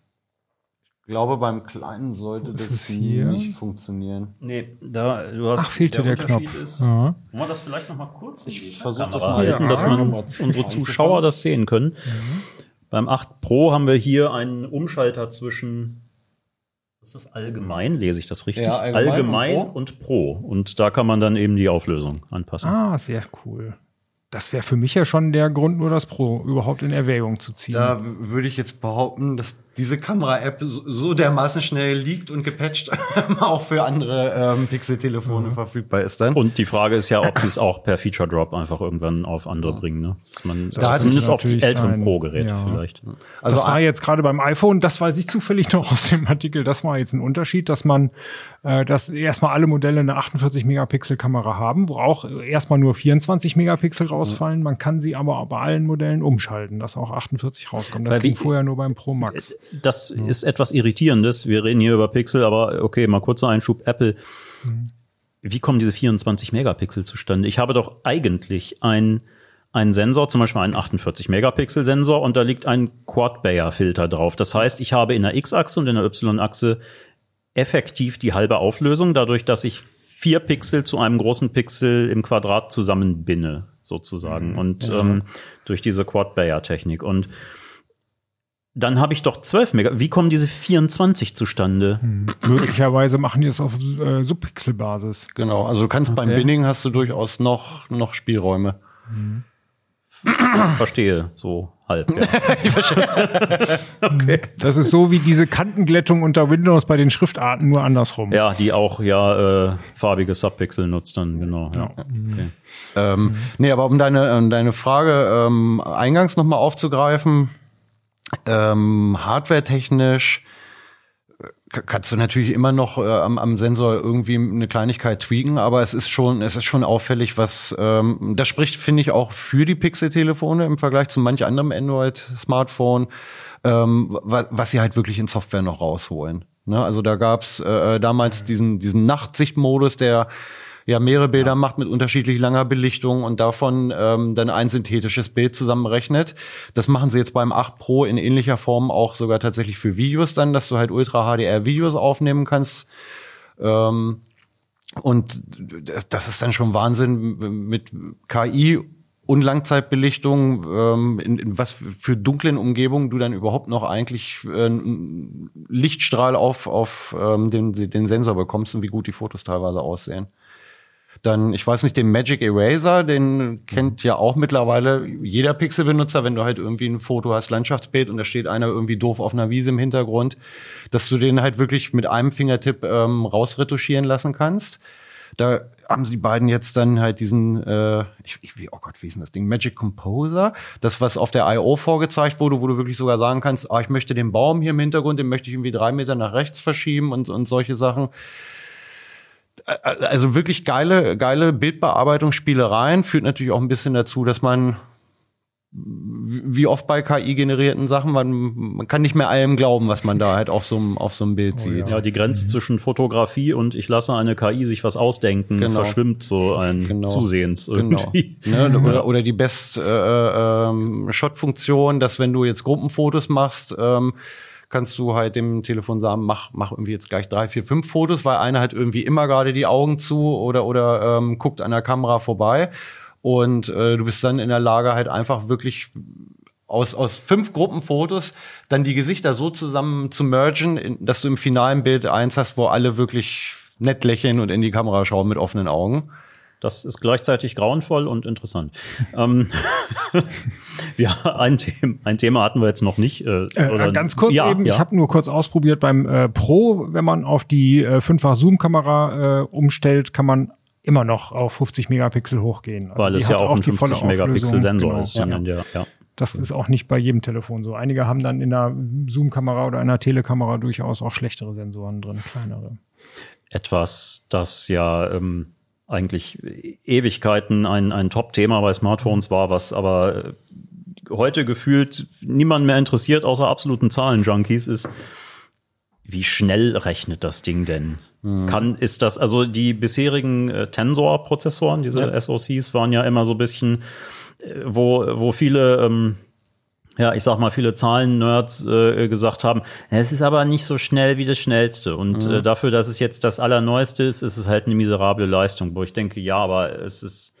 ich glaube, beim Kleinen sollte das nicht funktionieren. Nee, da du hast Ach, fehlte der, der Knopf. Ist, ja. Wollen wir das vielleicht noch mal kurz ich versuche das mal halten, ja. dass man unsere Zuschauer das sehen können. Mhm. Beim acht Pro haben wir hier einen Umschalter zwischen, was ist das, allgemein, lese ich das richtig? Ja, allgemein, allgemein und, und Pro. Und da kann man dann eben die Auflösung anpassen. Ah, sehr cool. Das wäre für mich ja schon der Grund, nur das Pro überhaupt in Erwägung zu ziehen. Da würde ich jetzt behaupten, dass diese Kamera-App so dermaßen schnell liegt und gepatcht auch für andere ähm, Pixel-Telefone mhm. verfügbar ist dann. Und die Frage ist ja, ob sie es auch per Feature Drop einfach irgendwann auf andere ja. bringen, ne? Dass man das also zumindest auf die älteren Pro-Geräte ja. vielleicht. Also das war jetzt gerade beim iPhone, das weiß ich zufällig noch aus dem Artikel, das war jetzt ein Unterschied, dass man, äh, dass erstmal alle Modelle eine achtundvierzig Megapixel Kamera haben, wo auch erstmal nur vierundzwanzig Megapixel rausfallen. Mhm. Man kann sie aber bei allen Modellen umschalten, dass auch achtundvierzig rauskommt. Das Weil ging wie, vorher nur beim Pro Max. Das ja. ist etwas Irritierendes. Wir reden hier über Pixel, aber okay, mal kurzer Einschub. Apple. Mhm. Wie kommen diese vierundzwanzig Megapixel zustande? Ich habe doch eigentlich ein einen Sensor, zum Beispiel einen achtundvierzig Megapixel Sensor, und da liegt ein Quad-Bayer-Filter drauf. Das heißt, ich habe in der X-Achse und in der Y-Achse effektiv die halbe Auflösung, dadurch, dass ich vier Pixel zu einem großen Pixel im Quadrat zusammenbinde, sozusagen. Mhm. Und ja. ähm, durch diese Quad-Bayer-Technik. Und dann habe ich doch zwölf Megapixel. Wie kommen diese vierundzwanzig zustande? Hm. Möglicherweise machen die es auf äh, Subpixel-Basis. Genau, also du kannst okay. beim Binning hast du durchaus noch, noch Spielräume. Hm. Verstehe, so halb. Ja. Okay. Das ist so wie diese Kantenglättung unter Windows bei den Schriftarten, nur andersrum. Ja, die auch ja äh, farbige Subpixel nutzt dann, genau. Ja. Okay. Ähm, nee, aber um deine, um deine Frage ähm, eingangs nochmal aufzugreifen, ähm, hardwaretechnisch kannst du natürlich immer noch äh, am, am Sensor irgendwie eine Kleinigkeit tweaken, aber es ist schon, es ist schon auffällig, was ähm, das spricht, finde ich, auch für die Pixel-Telefone im Vergleich zu manch anderem Android-Smartphone, ähm, was, was sie halt wirklich in Software noch rausholen. Ne? Also da gab's äh, damals diesen diesen Nachtsichtmodus, der ja mehrere Bilder ja. macht mit unterschiedlich langer Belichtung und davon ähm, dann ein synthetisches Bild zusammenrechnet. Das machen sie jetzt beim acht Pro in ähnlicher Form auch sogar tatsächlich für Videos dann, dass du halt Ultra H D R Videos aufnehmen kannst. Ähm, und das ist dann schon Wahnsinn mit K I und Langzeitbelichtung, ähm, in, in was für dunklen Umgebungen du dann überhaupt noch eigentlich äh, einen Lichtstrahl auf, auf ähm, den, den Sensor bekommst und wie gut die Fotos teilweise aussehen. Dann, ich weiß nicht, den Magic Eraser, den kennt ja auch mittlerweile jeder Pixel-Benutzer, wenn du halt irgendwie ein Foto hast, Landschaftsbild, und da steht einer irgendwie doof auf einer Wiese im Hintergrund, dass du den halt wirklich mit einem Fingertipp ähm, rausretuschieren lassen kannst. Da haben sie beiden jetzt dann halt diesen, äh, ich, ich, oh Gott, wie ist denn das Ding? Magic Composer, das, was auf der I O vorgezeigt wurde, wo du wirklich sogar sagen kannst, ah, ich möchte den Baum hier im Hintergrund, den möchte ich irgendwie drei Meter nach rechts verschieben und, und solche Sachen. Also wirklich geile, geile Bildbearbeitungsspielereien, führt natürlich auch ein bisschen dazu, dass man, wie oft bei K I-generierten Sachen, man, man kann nicht mehr allem glauben, was man da halt auf so einem, auf so einem Bild oh, sieht. Ja, die Grenze mhm. zwischen Fotografie und ich lasse eine K I sich was ausdenken, genau. verschwimmt so ein genau. Zusehens irgendwie. Genau. Ne? Oder, oder die Best-Shot-Funktion, äh, ähm, dass wenn du jetzt Gruppenfotos machst, ähm, kannst du halt dem Telefon sagen, mach, mach irgendwie jetzt gleich drei, vier, fünf Fotos, weil einer hat irgendwie immer gerade die Augen zu oder, oder ähm, guckt an der Kamera vorbei. Und äh, du bist dann in der Lage, halt einfach wirklich aus, aus fünf Gruppenfotos dann die Gesichter so zusammen zu mergen, in, dass du im finalen Bild eins hast, wo alle wirklich nett lächeln und in die Kamera schauen mit offenen Augen. Das ist gleichzeitig grauenvoll und interessant. ähm, ja, ein Thema, ein Thema hatten wir jetzt noch nicht. Äh, oder äh, ganz kurz ja, eben, ja. ich habe nur kurz ausprobiert beim äh, Pro, wenn man auf die äh, fünffach Zoom-Kamera äh, umstellt, kann man immer noch auf fünfzig Megapixel hochgehen. Also weil es ja auch, auch ein fünfzig Megapixel Sensor genau. ist. Ja. Ja, ja. Das ist auch nicht bei jedem Telefon so. Einige haben dann in einer Zoom-Kamera oder einer Telekamera durchaus auch schlechtere Sensoren drin, kleinere. Etwas, das ja ähm, eigentlich Ewigkeiten ein, ein Top-Thema bei Smartphones war, was aber heute gefühlt niemand mehr interessiert, außer absoluten Zahlen-Junkies, ist, wie schnell rechnet das Ding denn? Hm. Kann, ist das, also die bisherigen äh, Tensor-Prozessoren, diese ja. S O Cs, waren ja immer so ein bisschen, äh, wo, wo viele, ähm, ja, ich sag mal, viele Zahlen-Nerds äh, gesagt haben, es ist aber nicht so schnell wie das Schnellste. Und mhm. äh, dafür, dass es jetzt das Allerneueste ist, ist es halt eine miserable Leistung, wo ich denke, ja, aber es ist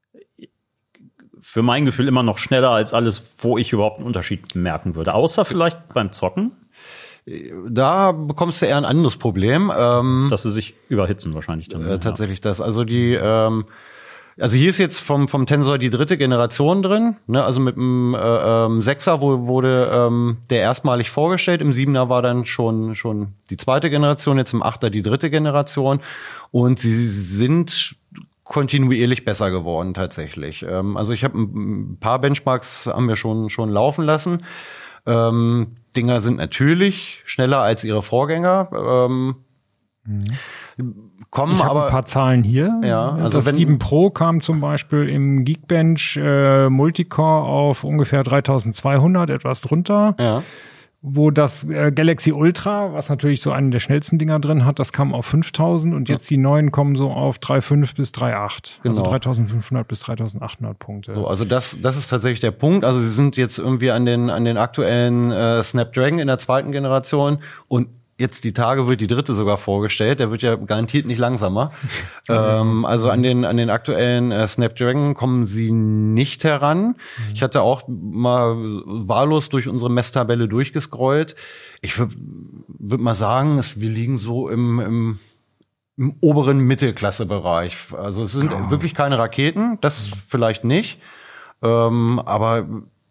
für mein Gefühl immer noch schneller als alles, wo ich überhaupt einen Unterschied merken würde. Außer vielleicht beim Zocken. Da bekommst du eher ein anderes Problem. Ähm, dass sie sich überhitzen wahrscheinlich dann. Äh, tatsächlich ja. das. Also die ähm, Also hier ist jetzt vom vom Tensor die dritte Generation drin, ne? Also mit dem äh, ähm, Sechser wo, wurde ähm, der erstmalig vorgestellt, im Siebener war dann schon schon die zweite Generation, jetzt im Achter die dritte Generation, und sie sind kontinuierlich besser geworden tatsächlich. Ähm, also ich habe ein paar Benchmarks haben wir schon schon laufen lassen. Ähm, Dinger sind natürlich schneller als ihre Vorgänger. Ähm, mhm. Kommen ich habe aber ein paar Zahlen hier. Ja, also das wenn, sieben Pro kam zum Beispiel im Geekbench äh, Multicore auf ungefähr dreitausendzweihundert, etwas drunter. Ja. Wo das äh, Galaxy Ultra, was natürlich so einen der schnellsten Dinger drin hat, das kam auf fünftausend, und jetzt die neuen kommen so auf drei Komma fünf bis drei Komma acht. Genau. Also dreitausendfünfhundert bis dreitausendachthundert Punkte. So, also das das ist tatsächlich der Punkt. Also sie sind jetzt irgendwie an den an den aktuellen äh, Snapdragon in der zweiten Generation, und jetzt die Tage wird die dritte sogar vorgestellt. Der wird ja garantiert nicht langsamer. ähm, also an den an den aktuellen äh, Snapdragon kommen sie nicht heran. Mhm. Ich hatte auch mal wahllos durch unsere Messtabelle durchgescrollt. Ich würde würd mal sagen, es, wir liegen so im, im, im oberen Mittelklassebereich. Also es sind oh. wirklich keine Raketen, das vielleicht nicht. Ähm, aber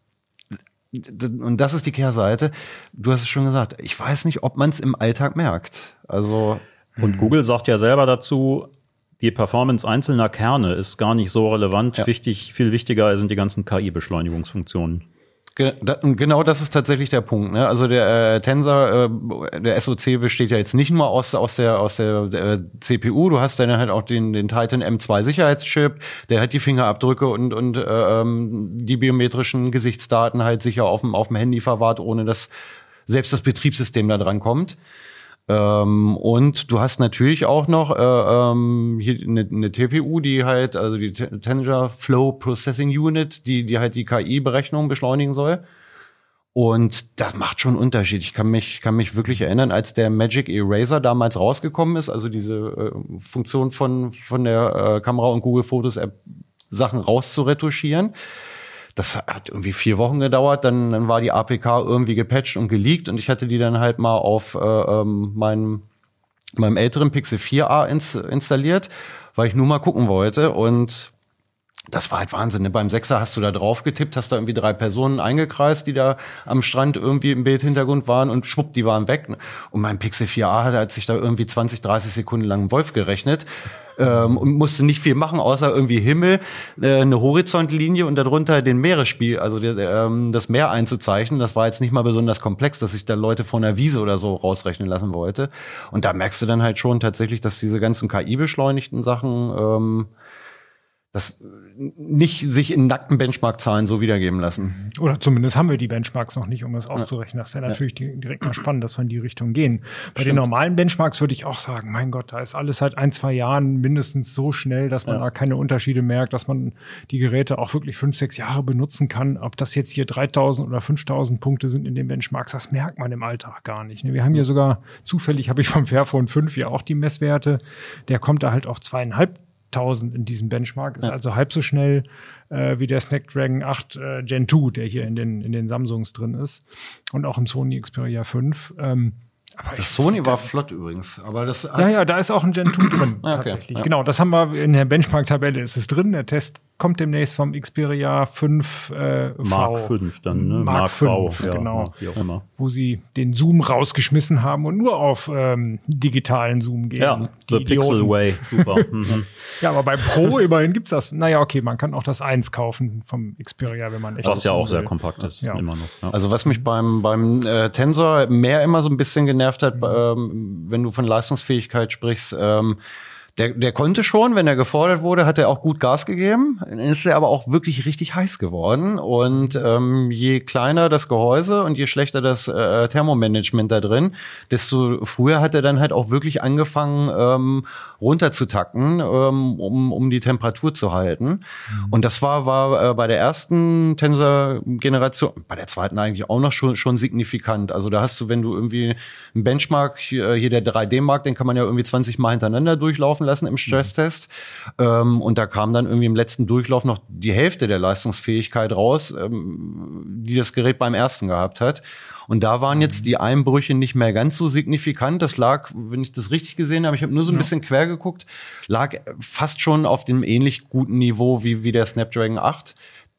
und das ist die Kehrseite. Du hast es schon gesagt. Ich weiß nicht, ob man es im Alltag merkt. Also und Google sagt ja selber dazu, die Performance einzelner Kerne ist gar nicht so relevant. Ja. Wichtig, viel wichtiger sind die ganzen K I-Beschleunigungsfunktionen. Genau, das ist tatsächlich der Punkt. Ne? Also der äh, Tensor, äh, der S O C besteht ja jetzt nicht nur aus aus der aus der, der C P U. Du hast dann halt auch den den Titan M zwei Sicherheitschip, der hat die Fingerabdrücke und und äh, die biometrischen Gesichtsdaten halt sicher auf dem auf dem Handy verwahrt, ohne dass selbst das Betriebssystem da dran kommt. Ähm, und du hast natürlich auch noch äh, ähm, hier eine, eine T P U, die halt, also die Tensor Flow Processing Unit, die die halt die K I-Berechnung beschleunigen soll. Und das macht schon einen Unterschied. Ich kann mich kann mich wirklich erinnern, als der Magic Eraser damals rausgekommen ist, also diese äh, Funktion von von der äh, Kamera und Google Fotos App Sachen rauszuretuschieren. Das hat irgendwie vier Wochen gedauert, dann, dann war die A P K irgendwie gepatcht und geleakt und ich hatte die dann halt mal auf äh, ähm, meinem, meinem älteren Pixel vier a ins, installiert, weil ich nur mal gucken wollte und das war halt Wahnsinn. Ne? Beim Sechser hast du da drauf getippt, hast da irgendwie drei Personen eingekreist, die da am Strand irgendwie im Bildhintergrund waren und schwupp, die waren weg. Und mein Pixel vier a hat sich da irgendwie zwanzig, dreißig Sekunden lang einen Wolf gerechnet. Ähm, und musste nicht viel machen, außer irgendwie Himmel, äh, eine Horizontlinie und darunter den Meeresspiegel, also der, ähm, das Meer einzuzeichnen. Das war jetzt nicht mal besonders komplex, dass ich da Leute von der Wiese oder so rausrechnen lassen wollte. Und da merkst du dann halt schon tatsächlich, dass diese ganzen K I-beschleunigten Sachen ähm, das nicht sich in nackten Benchmark-Zahlen so wiedergeben lassen. Oder zumindest haben wir die Benchmarks noch nicht, um das auszurechnen. Das wäre natürlich ja. direkt mal spannend, dass wir in die Richtung gehen. Bei Stimmt. den normalen Benchmarks würde ich auch sagen, mein Gott, da ist alles seit ein, zwei Jahren mindestens so schnell, dass man ja. da keine Unterschiede merkt, dass man die Geräte auch wirklich fünf, sechs Jahre benutzen kann. Ob das jetzt hier dreitausend oder fünftausend Punkte sind in den Benchmarks, das merkt man im Alltag gar nicht. Wir haben ja sogar, zufällig habe ich vom Fairphone fünf ja auch die Messwerte. Der kommt da halt auf zweieinhalb tausend in diesem Benchmark, ist ja. also halb so schnell äh, wie der Snapdragon acht äh, Gen zwei, der hier in den in den Samsungs drin ist und auch im Sony Xperia fünf. Ähm, aber das Sony war flott übrigens, aber das ja ja, da ist auch ein Gen zwei drin okay, tatsächlich. Ja. Genau, das haben wir in der Benchmark-Tabelle ist es drin. Der Test kommt demnächst vom Xperia fünf äh, Mark fünf dann, ne? Mark, Mark fünf, V, genau. Ja, wie auch immer. Wo sie den Zoom rausgeschmissen haben und nur auf ähm, digitalen Zoom gehen. Ja, the Pixel Way, super. mhm. Ja, aber bei Pro immerhin gibt's das. Naja, okay, man kann auch das eins kaufen vom Xperia, wenn man echt was ja auch will. Sehr kompakt ist, ja. immer noch. Ja. Also was mich beim beim äh, Tensor mehr immer so ein bisschen genervt hat, mhm. ähm, wenn du von Leistungsfähigkeit sprichst, ähm, Der, der konnte schon, wenn er gefordert wurde, hat er auch gut Gas gegeben. Dann ist er aber auch wirklich richtig heiß geworden. Und ähm, je kleiner das Gehäuse und je schlechter das äh, Thermomanagement da drin, desto früher hat er dann halt auch wirklich angefangen, ähm, runterzutacken, ähm, um, um die Temperatur zu halten. Mhm. Und das war, war äh, bei der ersten Tensor-Generation, bei der zweiten eigentlich auch noch schon, schon signifikant. Also da hast du, wenn du irgendwie einen Benchmark, hier, hier der drei D-Mark, den kann man ja irgendwie zwanzig Mal hintereinander durchlaufen lassen im Stresstest. Mhm. Ähm, und da kam dann irgendwie im letzten Durchlauf noch die Hälfte der Leistungsfähigkeit raus, ähm, die das Gerät beim ersten gehabt hat. Und da waren jetzt die Einbrüche nicht mehr ganz so signifikant. Das lag, wenn ich das richtig gesehen habe, ich habe nur so ein ja. bisschen quer geguckt, lag fast schon auf dem ähnlich guten Niveau wie, wie der Snapdragon acht.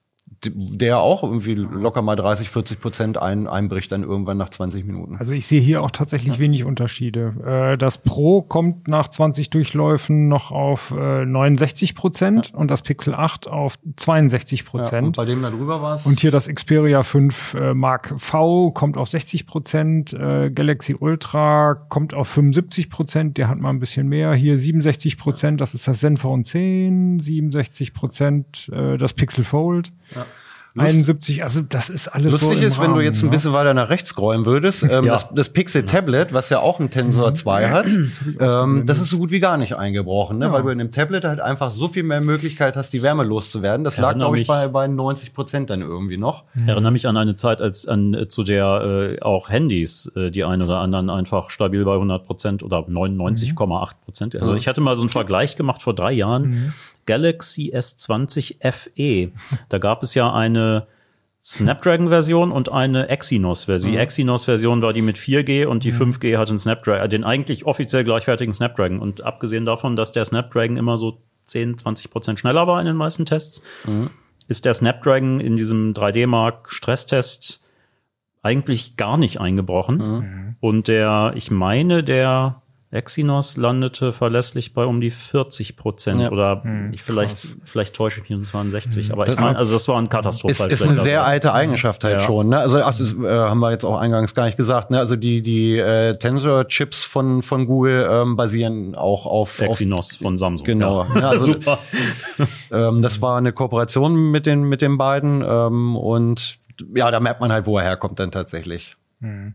Der auch irgendwie locker mal dreißig, vierzig Prozent ein, einbricht dann irgendwann nach zwanzig Minuten. Also ich sehe hier auch tatsächlich ja. wenig Unterschiede. Das Pro kommt nach zwanzig Durchläufen noch auf neunundsechzig Prozent ja. und das Pixel acht auf zweiundsechzig Prozent. Ja, und bei dem da drüber war es. Und hier das Xperia fünf Mark V kommt auf sechzig Prozent. Galaxy Ultra kommt auf fünfundsiebzig Prozent. Der hat mal ein bisschen mehr. Hier siebenundsechzig Prozent. Das ist das Zenfone zehn. siebenundsechzig Prozent das Pixel Fold. Ja. einundsiebzig, also das ist alles lustig so Lustig ist, wenn Rahmen, du jetzt ein bisschen ja. weiter nach rechts scrollen würdest, ähm, ja. das, das Pixel Tablet, was ja auch ein Tensor zwei hat, das, ähm, das ist so gut wie gar nicht eingebrochen, ne? Ja. Weil du in dem Tablet halt einfach so viel mehr Möglichkeit hast, die Wärme loszuwerden. Das lag, glaube ich, bei, bei neunzig Prozent dann irgendwie noch. Ich erinnere mich an eine Zeit, als an zu der äh, auch Handys, äh, die ein oder anderen einfach stabil bei hundert Prozent oder neunundneunzig Komma acht Prozent. Also ich hatte mal so einen Vergleich gemacht vor drei Jahren. Mhm. Galaxy S zwanzig F E. Da gab es ja eine Snapdragon-Version und eine Exynos-Version. Die mhm. Exynos-Version war die mit vier G und die mhm. fünf G hatte einen Snapdragon, den eigentlich offiziell gleichwertigen Snapdragon. Und abgesehen davon, dass der Snapdragon immer so zehn, zwanzig Prozent schneller war in den meisten Tests, mhm. ist der Snapdragon in diesem drei D Mark Stresstest eigentlich gar nicht eingebrochen. Mhm. Und der, ich meine, der Exynos landete verlässlich bei um die vierzig Prozent ja. oder hm, vielleicht, vielleicht täusche ich mich, es waren sechzig, aber das ich meine, also das war ein Katastrophe. Ist, ist eine sehr alte Eigenschaft halt ja. schon, ne? Also, ach, das äh, haben wir jetzt auch eingangs gar nicht gesagt, ne? Also die, die äh, Tensor-Chips von, von Google ähm, basieren auch auf Exynos auf, von Samsung. Genau. Ja. Ja, also, super. ähm, das war eine Kooperation mit den, mit den beiden, ähm, und ja, da merkt man halt, wo er herkommt dann tatsächlich. Hm.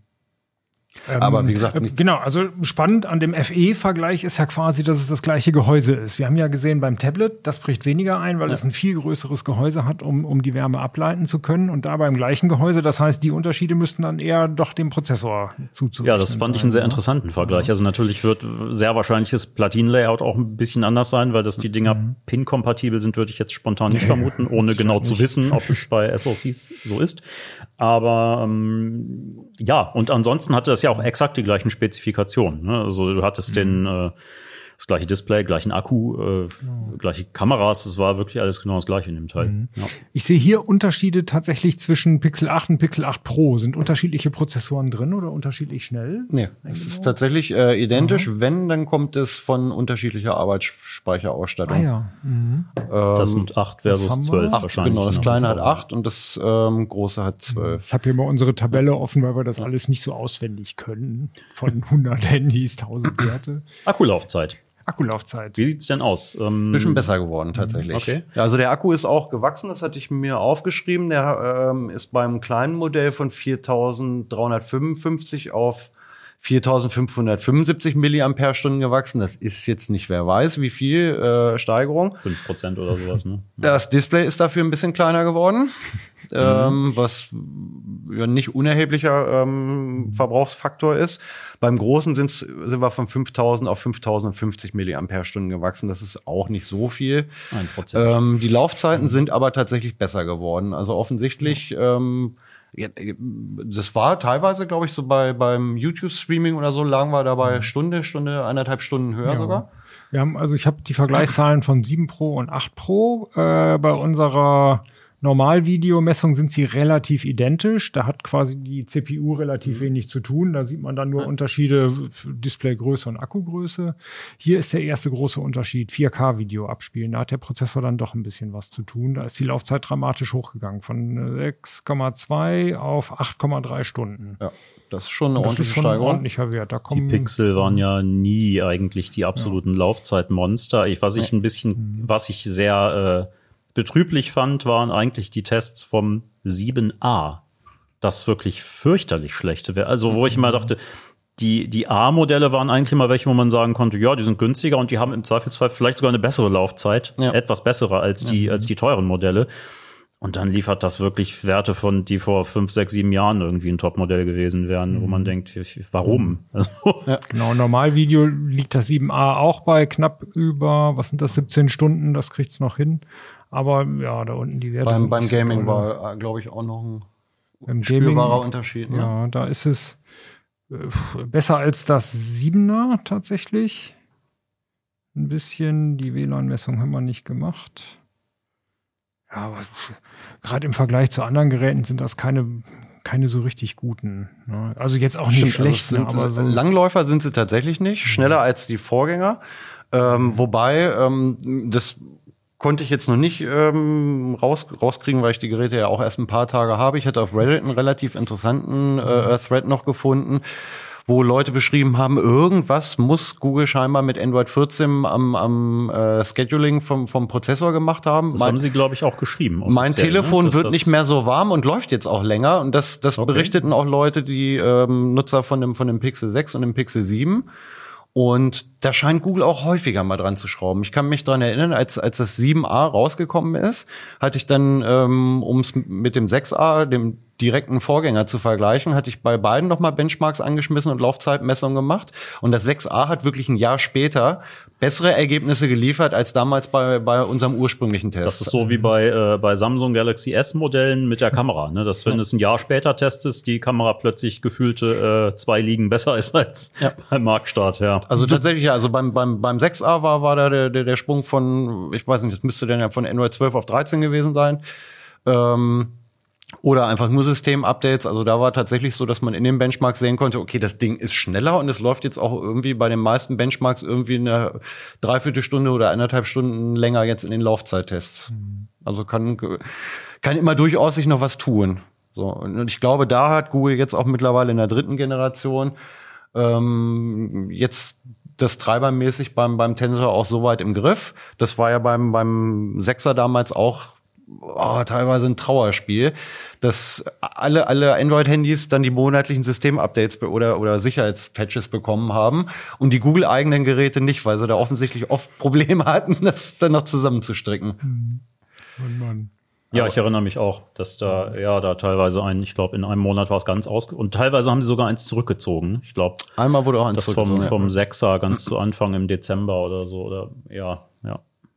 Aber wie gesagt, nicht. Genau, also spannend an dem F E-Vergleich ist ja quasi, dass es das gleiche Gehäuse ist. Wir haben ja gesehen beim Tablet, das bricht weniger ein, weil ja. es ein viel größeres Gehäuse hat, um, um die Wärme ableiten zu können. Und da beim gleichen Gehäuse, das heißt, die Unterschiede müssten dann eher doch dem Prozessor zuzurechnen. Ja, das fand sein, ich einen sehr interessanten ja. Vergleich. Also natürlich wird sehr wahrscheinlich das Platin-Layout auch ein bisschen anders sein, weil dass die Dinger mhm. pin-kompatibel sind, würde ich jetzt spontan nicht ja, vermuten, ohne genau zu wissen, ob es bei S O Cs so ist. Aber ähm, ja, und ansonsten hatte das ja auch exakt die gleichen Spezifikationen. Ne? Also du hattest mhm. den äh, das gleiche Display, gleichen Akku, äh, ja. gleiche Kameras. Das war wirklich alles genau das Gleiche in dem Teil. Mhm. Ja. Ich sehe hier Unterschiede tatsächlich zwischen Pixel acht und Pixel acht Pro. Sind unterschiedliche Prozessoren drin oder unterschiedlich schnell? Nee, es ist tatsächlich äh, identisch. Mhm. Wenn, dann kommt es von unterschiedlicher Arbeitsspeicherausstattung. Ah ja. Mhm. Ähm, das sind acht versus zwölf wahrscheinlich. Genau, das kleine hat acht und das ähm, große hat zwölf. Ich habe hier mal unsere Tabelle offen, weil wir das alles nicht so auswendig können. Von hundert Handys, tausend Werte. Akkulaufzeit. Akkulaufzeit. Wie sieht's denn aus? Ähm, Bisschen besser geworden, tatsächlich. Okay. Ja, also der Akku ist auch gewachsen, das hatte ich mir aufgeschrieben. Der ähm, ist beim kleinen Modell von viertausenddreihundertfünfundfünfzig auf viertausendfünfhundertfünfundsiebzig Milliampere-Stunden gewachsen. Das ist jetzt nicht, wer weiß, wie viel äh, Steigerung. fünf Prozent oder sowas, ne? Das Display ist dafür ein bisschen kleiner geworden, mhm. ähm, was ja nicht unerheblicher ähm, Verbrauchsfaktor ist. Beim Großen sind's, sind wir von fünftausend auf fünftausendfünfzig Milliampere-Stunden gewachsen. Das ist auch nicht so viel. ein Prozent. Ähm, die Laufzeiten mhm. sind aber tatsächlich besser geworden. Also offensichtlich mhm. ähm, ja, das war teilweise, glaube ich, so bei beim YouTube-Streaming oder so, lagen wir dabei Stunde, Stunde, eineinhalb Stunden höher ja. sogar. Wir haben, also ich habe die Vergleichszahlen von sieben Pro und acht Pro. Äh, bei unserer Normalvideomessung sind sie relativ identisch. Da hat quasi die C P U relativ mhm. wenig zu tun. Da sieht man dann nur ja. Unterschiede, Displaygröße und Akkugröße. Hier ist der erste große Unterschied, vier K-Video abspielen. Da hat der Prozessor dann doch ein bisschen was zu tun. Da ist die Laufzeit dramatisch hochgegangen, von sechs Komma zwei auf acht Komma drei Stunden. Ja, das ist schon eine das ordentliche ist schon Steigerung. Ein ordentlicher Wert. Da kommen, die Pixel waren ja nie eigentlich die absoluten ja. Laufzeitmonster. Ich, was ich ein bisschen, mhm. was ich sehr äh, betrüblich fand, waren eigentlich die Tests vom sieben a. Das wirklich fürchterlich schlechte wäre. Also, wo ich immer dachte, die, die A-Modelle waren eigentlich immer welche, wo man sagen konnte, ja, die sind günstiger und die haben im Zweifelsfall vielleicht sogar eine bessere Laufzeit. Ja. Etwas bessere als die, ja. als die teuren Modelle. Und dann liefert das wirklich Werte von, die vor fünf, sechs, sieben Jahren irgendwie ein Top-Modell gewesen wären, mhm. wo man denkt, warum? Also ja. Genau, Normalvideo liegt das sieben a auch bei knapp über, was sind das, siebzehn Stunden, das kriegt's noch hin. Aber ja, da unten die Werte beim, sind beim Gaming toller. War, glaube ich, auch noch ein beim spürbarer Gaming, Unterschied. Ne? Ja, da ist es äh, besser als das siebener tatsächlich. Ein bisschen, die W L A N-Messung haben wir nicht gemacht. Ja, aber gerade im Vergleich zu anderen Geräten sind das keine, keine so richtig guten. Ne? Also jetzt auch nicht Stimmt, schlecht. Also sind, aber so Langläufer sind sie tatsächlich nicht. Schneller als die Vorgänger. Ähm, wobei, ähm, das konnte ich jetzt noch nicht ähm, raus, rauskriegen, weil ich die Geräte ja auch erst ein paar Tage habe. Ich hatte auf Reddit einen relativ interessanten äh, Thread noch gefunden, wo Leute beschrieben haben, irgendwas muss Google scheinbar mit Android vierzehn am, am äh, Scheduling vom, vom Prozessor gemacht haben. Das mein, haben sie, glaube ich, auch geschrieben. Mein Telefon ne? wird nicht mehr so warm und läuft jetzt auch länger. Und das, das okay. berichteten auch Leute, die ähm, Nutzer von dem, von dem Pixel sechs und dem Pixel sieben. Und da scheint Google auch häufiger mal dran zu schrauben. Ich kann mich dran erinnern, als als das sieben a rausgekommen ist, hatte ich dann, ähm, um es mit dem sechs a, dem direkten Vorgänger zu vergleichen, hatte ich bei beiden nochmal Benchmarks angeschmissen und Laufzeitmessungen gemacht. Und das sechs a hat wirklich ein Jahr später bessere Ergebnisse geliefert als damals bei, bei unserem ursprünglichen Test. Das ist so wie bei, äh, bei Samsung Galaxy S-Modellen mit der Kamera, ne? Dass wenn ja. es ein Jahr später testest, die Kamera plötzlich gefühlte äh, zwei Ligen besser ist als ja. beim Marktstart. Ja. Also tatsächlich, ja, also beim, beim, beim sechs a war, war da der, der, der Sprung von, ich weiß nicht, das müsste dann ja von Android zwölf auf dreizehn gewesen sein. Ähm, Oder einfach nur System-Updates. Also da war tatsächlich so, dass man in den Benchmarks sehen konnte, okay, das Ding ist schneller und es läuft jetzt auch irgendwie bei den meisten Benchmarks irgendwie eine Dreiviertelstunde oder eineinhalb Stunden länger jetzt in den Laufzeittests. Mhm. Also kann, kann immer durchaus sich noch was tun. So. Und ich glaube, da hat Google jetzt auch mittlerweile in der dritten Generation ähm, jetzt das treibermäßig beim, beim Tensor auch so weit im Griff. Das war ja beim, beim Sechser damals auch Oh, teilweise ein Trauerspiel, dass alle alle Android-Handys dann die monatlichen System-Updates be- oder oder Sicherheitspatches bekommen haben und die Google-eigenen Geräte nicht, weil sie da offensichtlich oft Probleme hatten, das dann noch zusammenzustricken. Mhm. Mann, Mann. Ja, ich erinnere mich auch, dass da ja da teilweise ein, ich glaube in einem Monat war es ganz aus und teilweise haben sie sogar eins zurückgezogen. Ich glaube, einmal wurde auch eins das zurückgezogen. vom ja. vom Sechser ganz zu Anfang im Dezember oder so oder ja ja.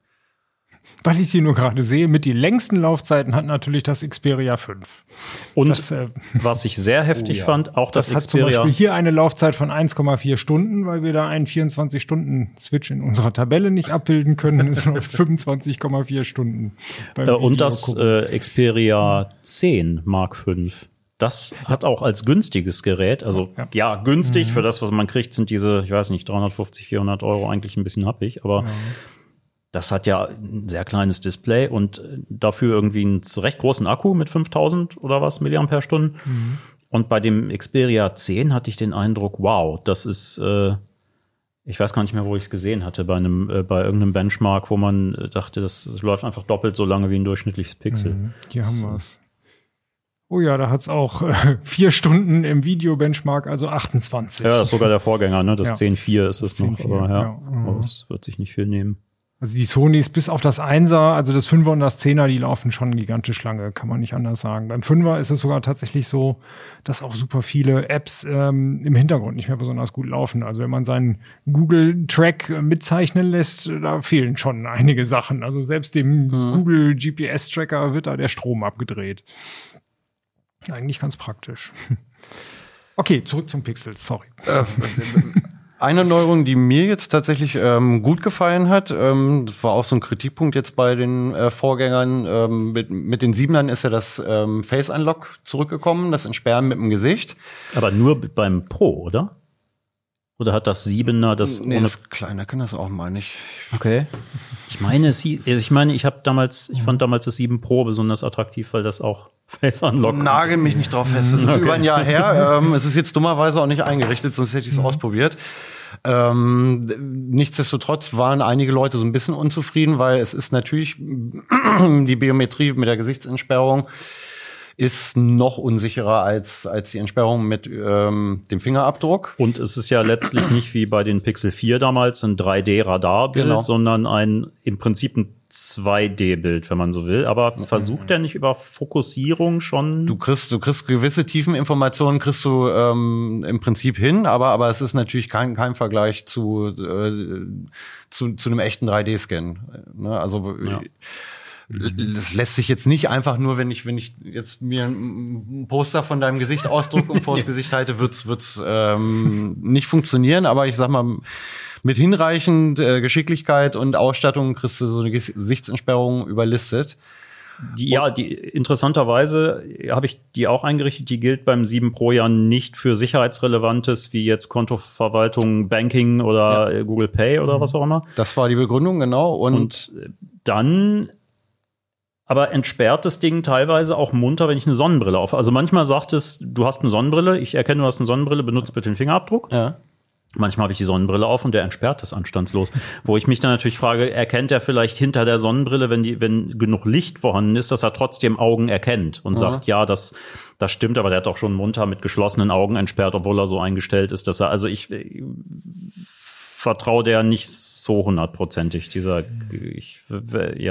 Weil ich sie nur gerade sehe, mit den längsten Laufzeiten hat natürlich das Xperia fünf. Und das, äh, was ich sehr heftig oh, ja. fand, auch das, das Xperia. hat zum Beispiel hier eine Laufzeit von eins Komma vier Stunden, weil wir da einen vierundzwanzig-Stunden-Switch in unserer Tabelle nicht abbilden können. Es läuft fünfundzwanzig Komma vier Stunden. Äh, und das äh, Xperia zehn Mark fünf. Das hat auch als günstiges Gerät, also ja, ja günstig mhm. für das, was man kriegt, sind diese, ich weiß nicht, dreihundertfünfzig, vierhundert Euro eigentlich ein bisschen happig, aber ja. Das hat ja ein sehr kleines Display und dafür irgendwie einen recht großen Akku mit fünftausend oder was Milliampere-Stunden. Mhm. Und bei dem Xperia zehn hatte ich den Eindruck, wow, das ist, äh, ich weiß gar nicht mehr, wo ich es gesehen hatte, bei einem, äh, bei irgendeinem Benchmark, wo man dachte, das, das läuft einfach doppelt so lange wie ein durchschnittliches Pixel. Mhm. Hier haben wir es. Oh ja, da hat's auch äh, vier Stunden im Video-Benchmark, also achtundzwanzig. Ja, das ist sogar der Vorgänger, ne? Das ja. zehn Komma vier ist es noch, zehn Komma vier, aber ja, ja. Mhm. aber es wird sich nicht viel nehmen. Also die Sonys bis auf das Einser, also das Fünfer und das Zehner, die laufen schon gigantisch lange, kann man nicht anders sagen. Beim Fünfer ist es sogar tatsächlich so, dass auch super viele Apps ähm, im Hintergrund nicht mehr besonders gut laufen. Also wenn man seinen Google-Track mitzeichnen lässt, da fehlen schon einige Sachen. Also selbst dem mhm. Google G P S-Tracker wird da der Strom abgedreht. Eigentlich ganz praktisch. Okay, zurück zum Pixel, sorry. Äh, Eine Neuerung, die mir jetzt tatsächlich ähm, gut gefallen hat, ähm, das war auch so ein Kritikpunkt jetzt bei den äh, Vorgängern, ähm, mit, mit den Siebenern ist ja das ähm, Face Unlock zurückgekommen, das Entsperren mit dem Gesicht. Aber nur beim Pro, oder? Oder hat das Siebener das? Nee, das Kleine kann das auch mal nicht. Okay. Ich meine, es, ich meine, ich habe damals, ich fand damals das sieben Pro besonders attraktiv, weil das auch Face Unlock. Nagel mich nicht drauf fest. Das ist okay. Über ein Jahr her. Ähm, es ist jetzt dummerweise auch nicht eingerichtet, sonst hätte ich es mhm. ausprobiert. Ähm, nichtsdestotrotz waren einige Leute so ein bisschen unzufrieden, weil es ist natürlich die Biometrie mit der Gesichtsentsperrung ist noch unsicherer als als die Entsperrung mit ähm, dem Fingerabdruck. Und es ist ja letztlich nicht wie bei den Pixel vier damals ein drei D-Radarbild, genau. sondern ein im Prinzip ein zwei D-Bild, wenn man so will. Aber versucht er nicht über Fokussierung schon? Du kriegst, du kriegst gewisse Tiefeninformationen, kriegst du ähm, im Prinzip hin, aber aber es ist natürlich kein kein Vergleich zu äh, zu zu einem echten drei D-Scan. Ne? Also ja. Das lässt sich jetzt nicht einfach nur, wenn ich wenn ich jetzt mir ein Poster von deinem Gesicht ausdrucke und vors Gesicht halte, wird's wird's ähm, nicht funktionieren. Aber ich sag mal, mit hinreichend äh, Geschicklichkeit und Ausstattung kriegst du so eine Gesichtsentsperrung überlistet. Die, ja, die interessanterweise habe ich die auch eingerichtet. Die gilt beim sieben Pro ja nicht für sicherheitsrelevantes wie jetzt Kontoverwaltung, Banking oder ja. Google Pay oder was auch immer. Das war die Begründung, genau. Und, und dann aber entsperrt das Ding teilweise auch munter, wenn ich eine Sonnenbrille auf. Also manchmal sagt es, du hast eine Sonnenbrille, ich erkenne, du hast eine Sonnenbrille, benutze bitte den Fingerabdruck. Ja. Manchmal habe ich die Sonnenbrille auf und der entsperrt das anstandslos. Wo ich mich dann natürlich frage, erkennt er vielleicht hinter der Sonnenbrille, wenn die, wenn genug Licht vorhanden ist, dass er trotzdem Augen erkennt und mhm. sagt, ja, das, das stimmt, aber der hat auch schon munter mit geschlossenen Augen entsperrt, obwohl er so eingestellt ist, dass er, also ich, ich vertraue der nicht so hundertprozentig, dieser, ich, ja.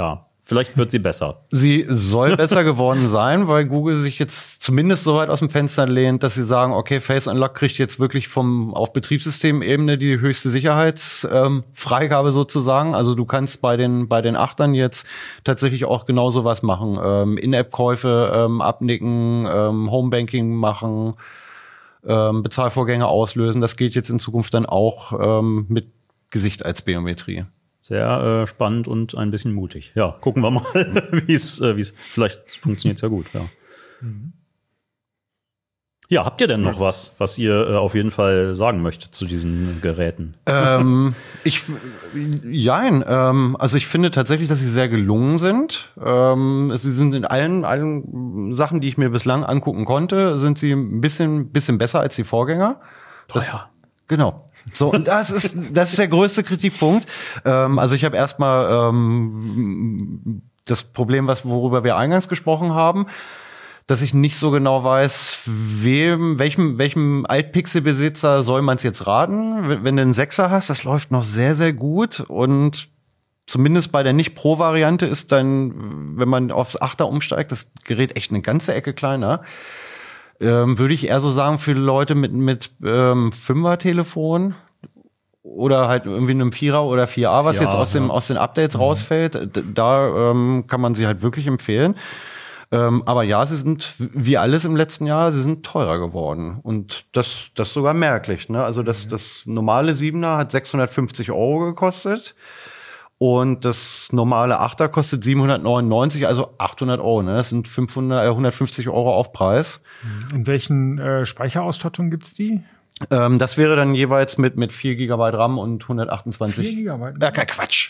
vielleicht wird sie besser. Sie soll besser geworden sein, weil Google sich jetzt zumindest so weit aus dem Fenster lehnt, dass sie sagen, okay, Face Unlock kriegt jetzt wirklich vom auf Betriebssystemebene die höchste Sicherheitsfreigabe ähm, sozusagen. Also du kannst bei den bei den Achtern jetzt tatsächlich auch genau sowas machen. Ähm, In-App-Käufe ähm, abnicken, ähm, Homebanking machen, ähm, Bezahlvorgänge auslösen. Das geht jetzt in Zukunft dann auch ähm, mit Gesicht als Biometrie. Sehr äh, spannend und ein bisschen mutig. Ja, gucken wir mal, wie es, äh, wie es vielleicht funktioniert ja gut. Ja. Mhm. Ja, habt ihr denn noch was, was ihr äh, auf jeden Fall sagen möchtet zu diesen Geräten? Ähm, ich, jein, ähm, also ich finde tatsächlich, dass sie sehr gelungen sind. Ähm, sie sind in allen, allen Sachen, die ich mir bislang angucken konnte, sind sie ein bisschen, bisschen besser als die Vorgänger. Das, Teuer. Genau. So, und das ist, das ist der größte Kritikpunkt. Ähm, also ich habe erstmal ähm, das Problem, was, worüber wir eingangs gesprochen haben, dass ich nicht so genau weiß, wem, welchem, welchem Altpixel-Besitzer soll man es jetzt raten. Wenn, wenn du einen Sechser hast, das läuft noch sehr, sehr gut und zumindest bei der Nicht-Pro-Variante ist dann, wenn man aufs Achter umsteigt, das Gerät echt eine ganze Ecke kleiner. Ähm, würde ich eher so sagen, für Leute mit mit ähm, Fünfer-Telefon oder halt irgendwie einem Vierer oder vier A, was ja, jetzt aus dem ja. aus den Updates mhm. rausfällt, da ähm, kann man sie halt wirklich empfehlen. Ähm, aber ja, sie sind wie alles im letzten Jahr, sie sind teurer geworden und das das sogar merklich. Ne? Also das das normale Siebener hat sechshundertfünfzig Euro gekostet. Und das normale Achter kostet siebenhundertneunundneunzig, also achthundert Euro. Ne? Das sind fünfhundert, äh, hundertfünfzig Euro Aufpreis. In welchen äh, Speicherausstattung gibt's die? Ähm, das wäre dann jeweils mit mit vier Gigabyte RAM und hundertachtundzwanzig. vier Gigabyte? Äh, kein Quatsch.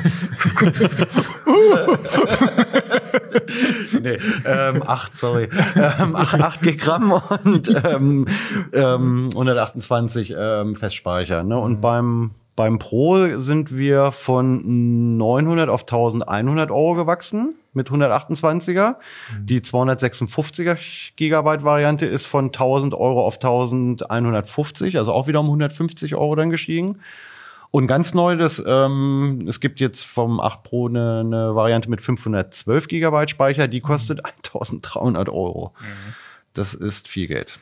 nee, ähm, acht, sorry. Ähm, acht Gig RAM und ähm, ähm, hundertachtundzwanzig ähm, Festspeicher. Ne? Und mhm. beim Beim Pro sind wir von neunhundert auf eintausendeinhundert Euro gewachsen mit hundertachtundzwanziger. Mhm. Die zweihundertsechsundfünfziger Gigabyte Variante ist von tausend Euro auf eintausendeinhundertfünfzig, also auch wieder um hundertfünfzig Euro dann gestiegen. Und ganz neu, das, ähm, es gibt jetzt vom acht Pro eine, eine Variante mit fünfhundertzwölf Gigabyte Speicher, die kostet mhm. eintausenddreihundert Euro. Mhm. Das ist viel Geld.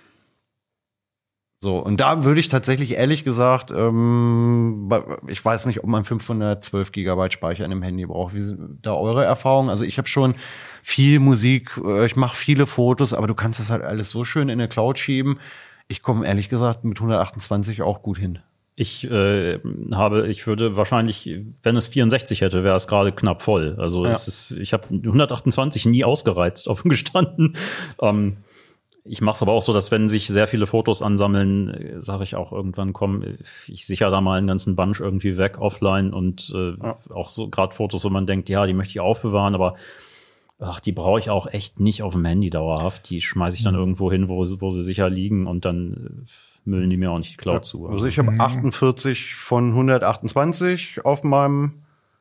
So, und da würde ich tatsächlich ehrlich gesagt, ähm, ich weiß nicht, ob man fünfhundertzwölf Gigabyte Speicher in einem Handy braucht. Wie sind da eure Erfahrungen? Also ich habe schon viel Musik, ich mache viele Fotos, aber du kannst das halt alles so schön in eine Cloud schieben. Ich komme ehrlich gesagt mit hundertachtundzwanzig auch gut hin. Ich äh, habe, ich würde wahrscheinlich, wenn es vierundsechzig hätte, wäre es gerade knapp voll. Also ja. es ist, ich habe hundertachtundzwanzig nie ausgereizt, offen gestanden. Ähm, Ich mache es aber auch so, dass wenn sich sehr viele Fotos ansammeln, sage ich auch irgendwann, komm, ich sichere da mal einen ganzen Bunch irgendwie weg, offline und äh, ja. auch so gerade Fotos, wo man denkt, ja, die möchte ich aufbewahren, aber ach, die brauche ich auch echt nicht auf dem Handy dauerhaft. Die schmeiße ich dann mhm. irgendwo hin, wo, wo sie sicher liegen und dann müllen die mir auch nicht die Cloud ja. zu. Also ich habe achtundvierzig von hundertachtundzwanzig auf meinem.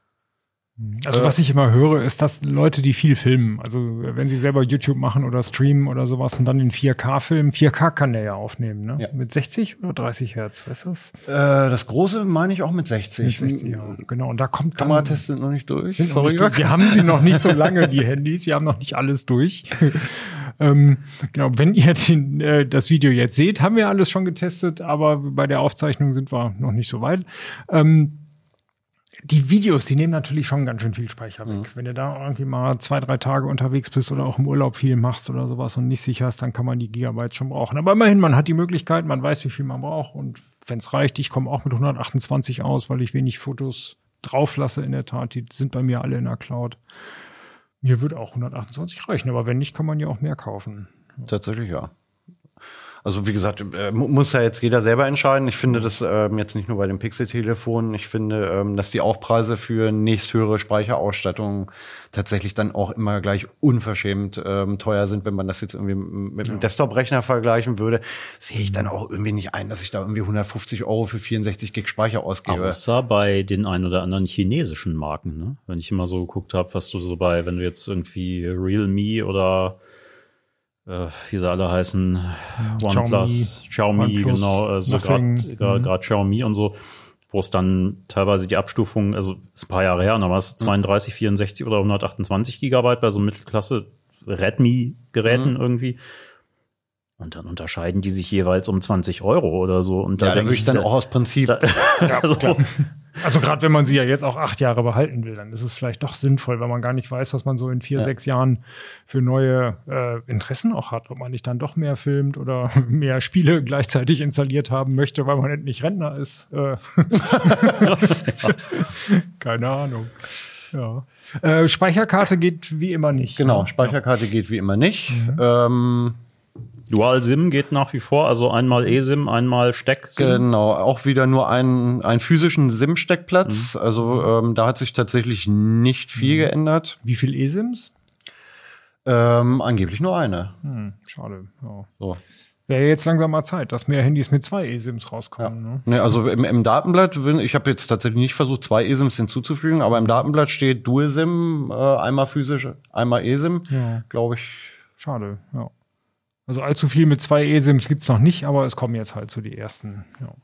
Also was ich immer höre, ist, dass Leute, die viel filmen, also wenn sie selber YouTube machen oder streamen oder sowas und dann in vier K filmen, vier K kann der ja aufnehmen, ne? Ja. Mit sechzig oder dreißig Hertz, weißt du das? Äh, das große meine ich auch mit sechzig. Mit sechzig, ja. Genau, und da kommt dann... Kameratests sind noch nicht durch. Sind Sorry, noch nicht durch. Wir haben sie noch nicht so lange, die Handys, wir haben noch nicht alles durch. ähm, genau, wenn ihr den, äh, das Video jetzt seht, haben wir alles schon getestet, aber bei der Aufzeichnung sind wir noch nicht so weit. Ähm, Die Videos, die nehmen natürlich schon ganz schön viel Speicher weg. Mhm. Wenn du da irgendwie mal zwei, drei Tage unterwegs bist oder auch im Urlaub viel machst oder sowas und nicht sicher hast, dann kann man die Gigabytes schon brauchen. Aber immerhin, man hat die Möglichkeit, man weiß, wie viel man braucht. Und wenn es reicht, ich komme auch mit hundertachtundzwanzig aus, weil ich wenig Fotos drauf lasse in der Tat. Die sind bei mir alle in der Cloud. Mir würde auch hundertachtundzwanzig reichen, aber wenn nicht, kann man ja auch mehr kaufen. Tatsächlich, ja. Also wie gesagt, äh, muss ja jetzt jeder selber entscheiden. Ich finde das ähm, jetzt nicht nur bei den Pixel-Telefonen. Ich finde, ähm, dass die Aufpreise für nächsthöhere Speicherausstattung tatsächlich dann auch immer gleich unverschämt ähm, teuer sind. Wenn man das jetzt irgendwie mit einem ja. Desktop-Rechner vergleichen würde, sehe ich dann auch irgendwie nicht ein, dass ich da irgendwie hundertfünfzig Euro für vierundsechzig Gig Speicher ausgebe. Außer bei den ein oder anderen chinesischen Marken, ne? Wenn ich immer so geguckt habe, was du so bei, wenn du jetzt irgendwie Realme oder wie sie alle heißen, OnePlus, Xiaomi, Xiaomi genau, also gerade mhm. Xiaomi und so, wo es dann teilweise die Abstufung, also ist ein paar Jahre her, da war es zweiunddreißig, vierundsechzig oder hundertachtundzwanzig Gigabyte bei so Mittelklasse Redmi-Geräten mhm. irgendwie. Und dann unterscheiden die sich jeweils um zwanzig Euro oder so. Und da ja, da würde ich dann auch aus Prinzip. Da, ja, also also gerade wenn man sie ja jetzt auch acht Jahre behalten will, dann ist es vielleicht doch sinnvoll, wenn man gar nicht weiß, was man so in vier, ja. sechs Jahren für neue äh, Interessen auch hat. Ob man nicht dann doch mehr filmt oder mehr Spiele gleichzeitig installiert haben möchte, weil man endlich Rentner ist. Äh. Keine Ahnung. Ja. Äh, Speicherkarte geht wie immer nicht. Genau, ne? Speicherkarte ja. geht wie immer nicht. Mhm. Ähm, Dual-SIM geht nach wie vor, also einmal eSIM, einmal Steck-SIM. Genau, auch wieder nur einen, einen physischen SIM-Steckplatz. Mhm. Also ähm, da hat sich tatsächlich nicht viel mhm. geändert. Wie viel eSIMs? Ähm, angeblich nur eine. Hm, schade. Ja. So. Wäre jetzt langsam mal Zeit, dass mehr Handys mit zwei eSIMs rauskommen. Ja. Ne? Ne, also im, im Datenblatt, ich habe jetzt tatsächlich nicht versucht, zwei eSIMs hinzuzufügen, aber im Datenblatt steht Dual-SIM, äh, einmal physisch, einmal eSIM, ja. glaube ich. Schade, ja. Also allzu viel mit zwei eSIMs gibt's noch nicht, aber es kommen jetzt halt so die ersten.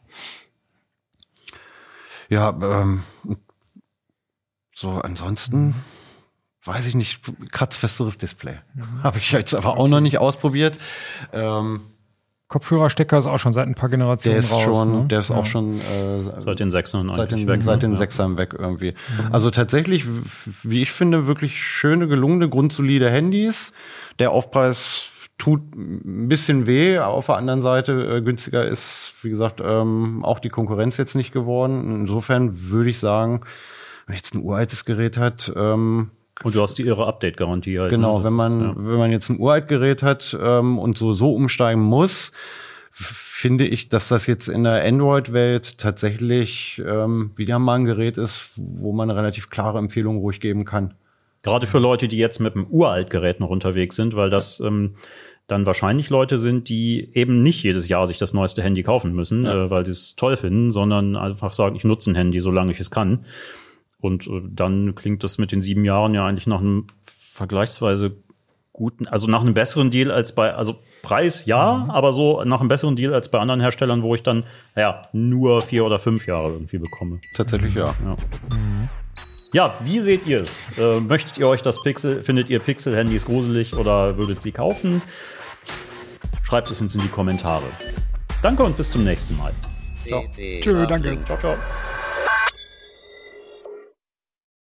Ja, ja ähm, so ansonsten mhm. weiß ich nicht, kratzfesteres Display. Mhm. Habe ich jetzt aber auch noch nicht ausprobiert. Ähm, Kopfhörerstecker ist auch schon seit ein paar Generationen der ist raus. Schon, ne? Der ist ja. auch schon äh, seit den Sechsern seit den, weg. Seit den ja. Sechsern weg irgendwie. Mhm. Also tatsächlich, wie ich finde, wirklich schöne, gelungene, grundsolide Handys. Der Aufpreis tut ein bisschen weh. Auf der anderen Seite äh, günstiger ist, wie gesagt, ähm, auch die Konkurrenz jetzt nicht geworden. Insofern würde ich sagen, wenn jetzt ein uraltes Gerät hat, ähm, und du hast die irre Update-Garantie halt. Genau, ne? wenn man ist, ja. wenn man jetzt ein uralt Gerät hat ähm, und so so umsteigen muss, finde ich, dass das jetzt in der Android-Welt tatsächlich ähm, wieder mal ein Gerät ist, wo man eine relativ klare Empfehlung ruhig geben kann. Gerade für Leute, die jetzt mit einem Uralt-Gerät noch unterwegs sind, weil das ähm, dann wahrscheinlich Leute sind, die eben nicht jedes Jahr sich das neueste Handy kaufen müssen, ja. äh, weil sie es toll finden, sondern einfach sagen, ich nutze ein Handy, solange ich es kann. Und äh, dann klingt das mit den sieben Jahren ja eigentlich nach einem vergleichsweise guten, also nach einem besseren Deal als bei, also Preis ja, mhm. aber so nach einem besseren Deal als bei anderen Herstellern, wo ich dann ja nur vier oder fünf Jahre irgendwie bekomme. Tatsächlich ja. Ja. Mhm. Ja, wie seht ihr es? Äh, möchtet ihr euch das Pixel, findet ihr Pixel-Handys gruselig oder würdet sie kaufen? Schreibt es uns in die Kommentare. Danke und bis zum nächsten Mal. Ciao. Tschö, danke. Ciao, ciao.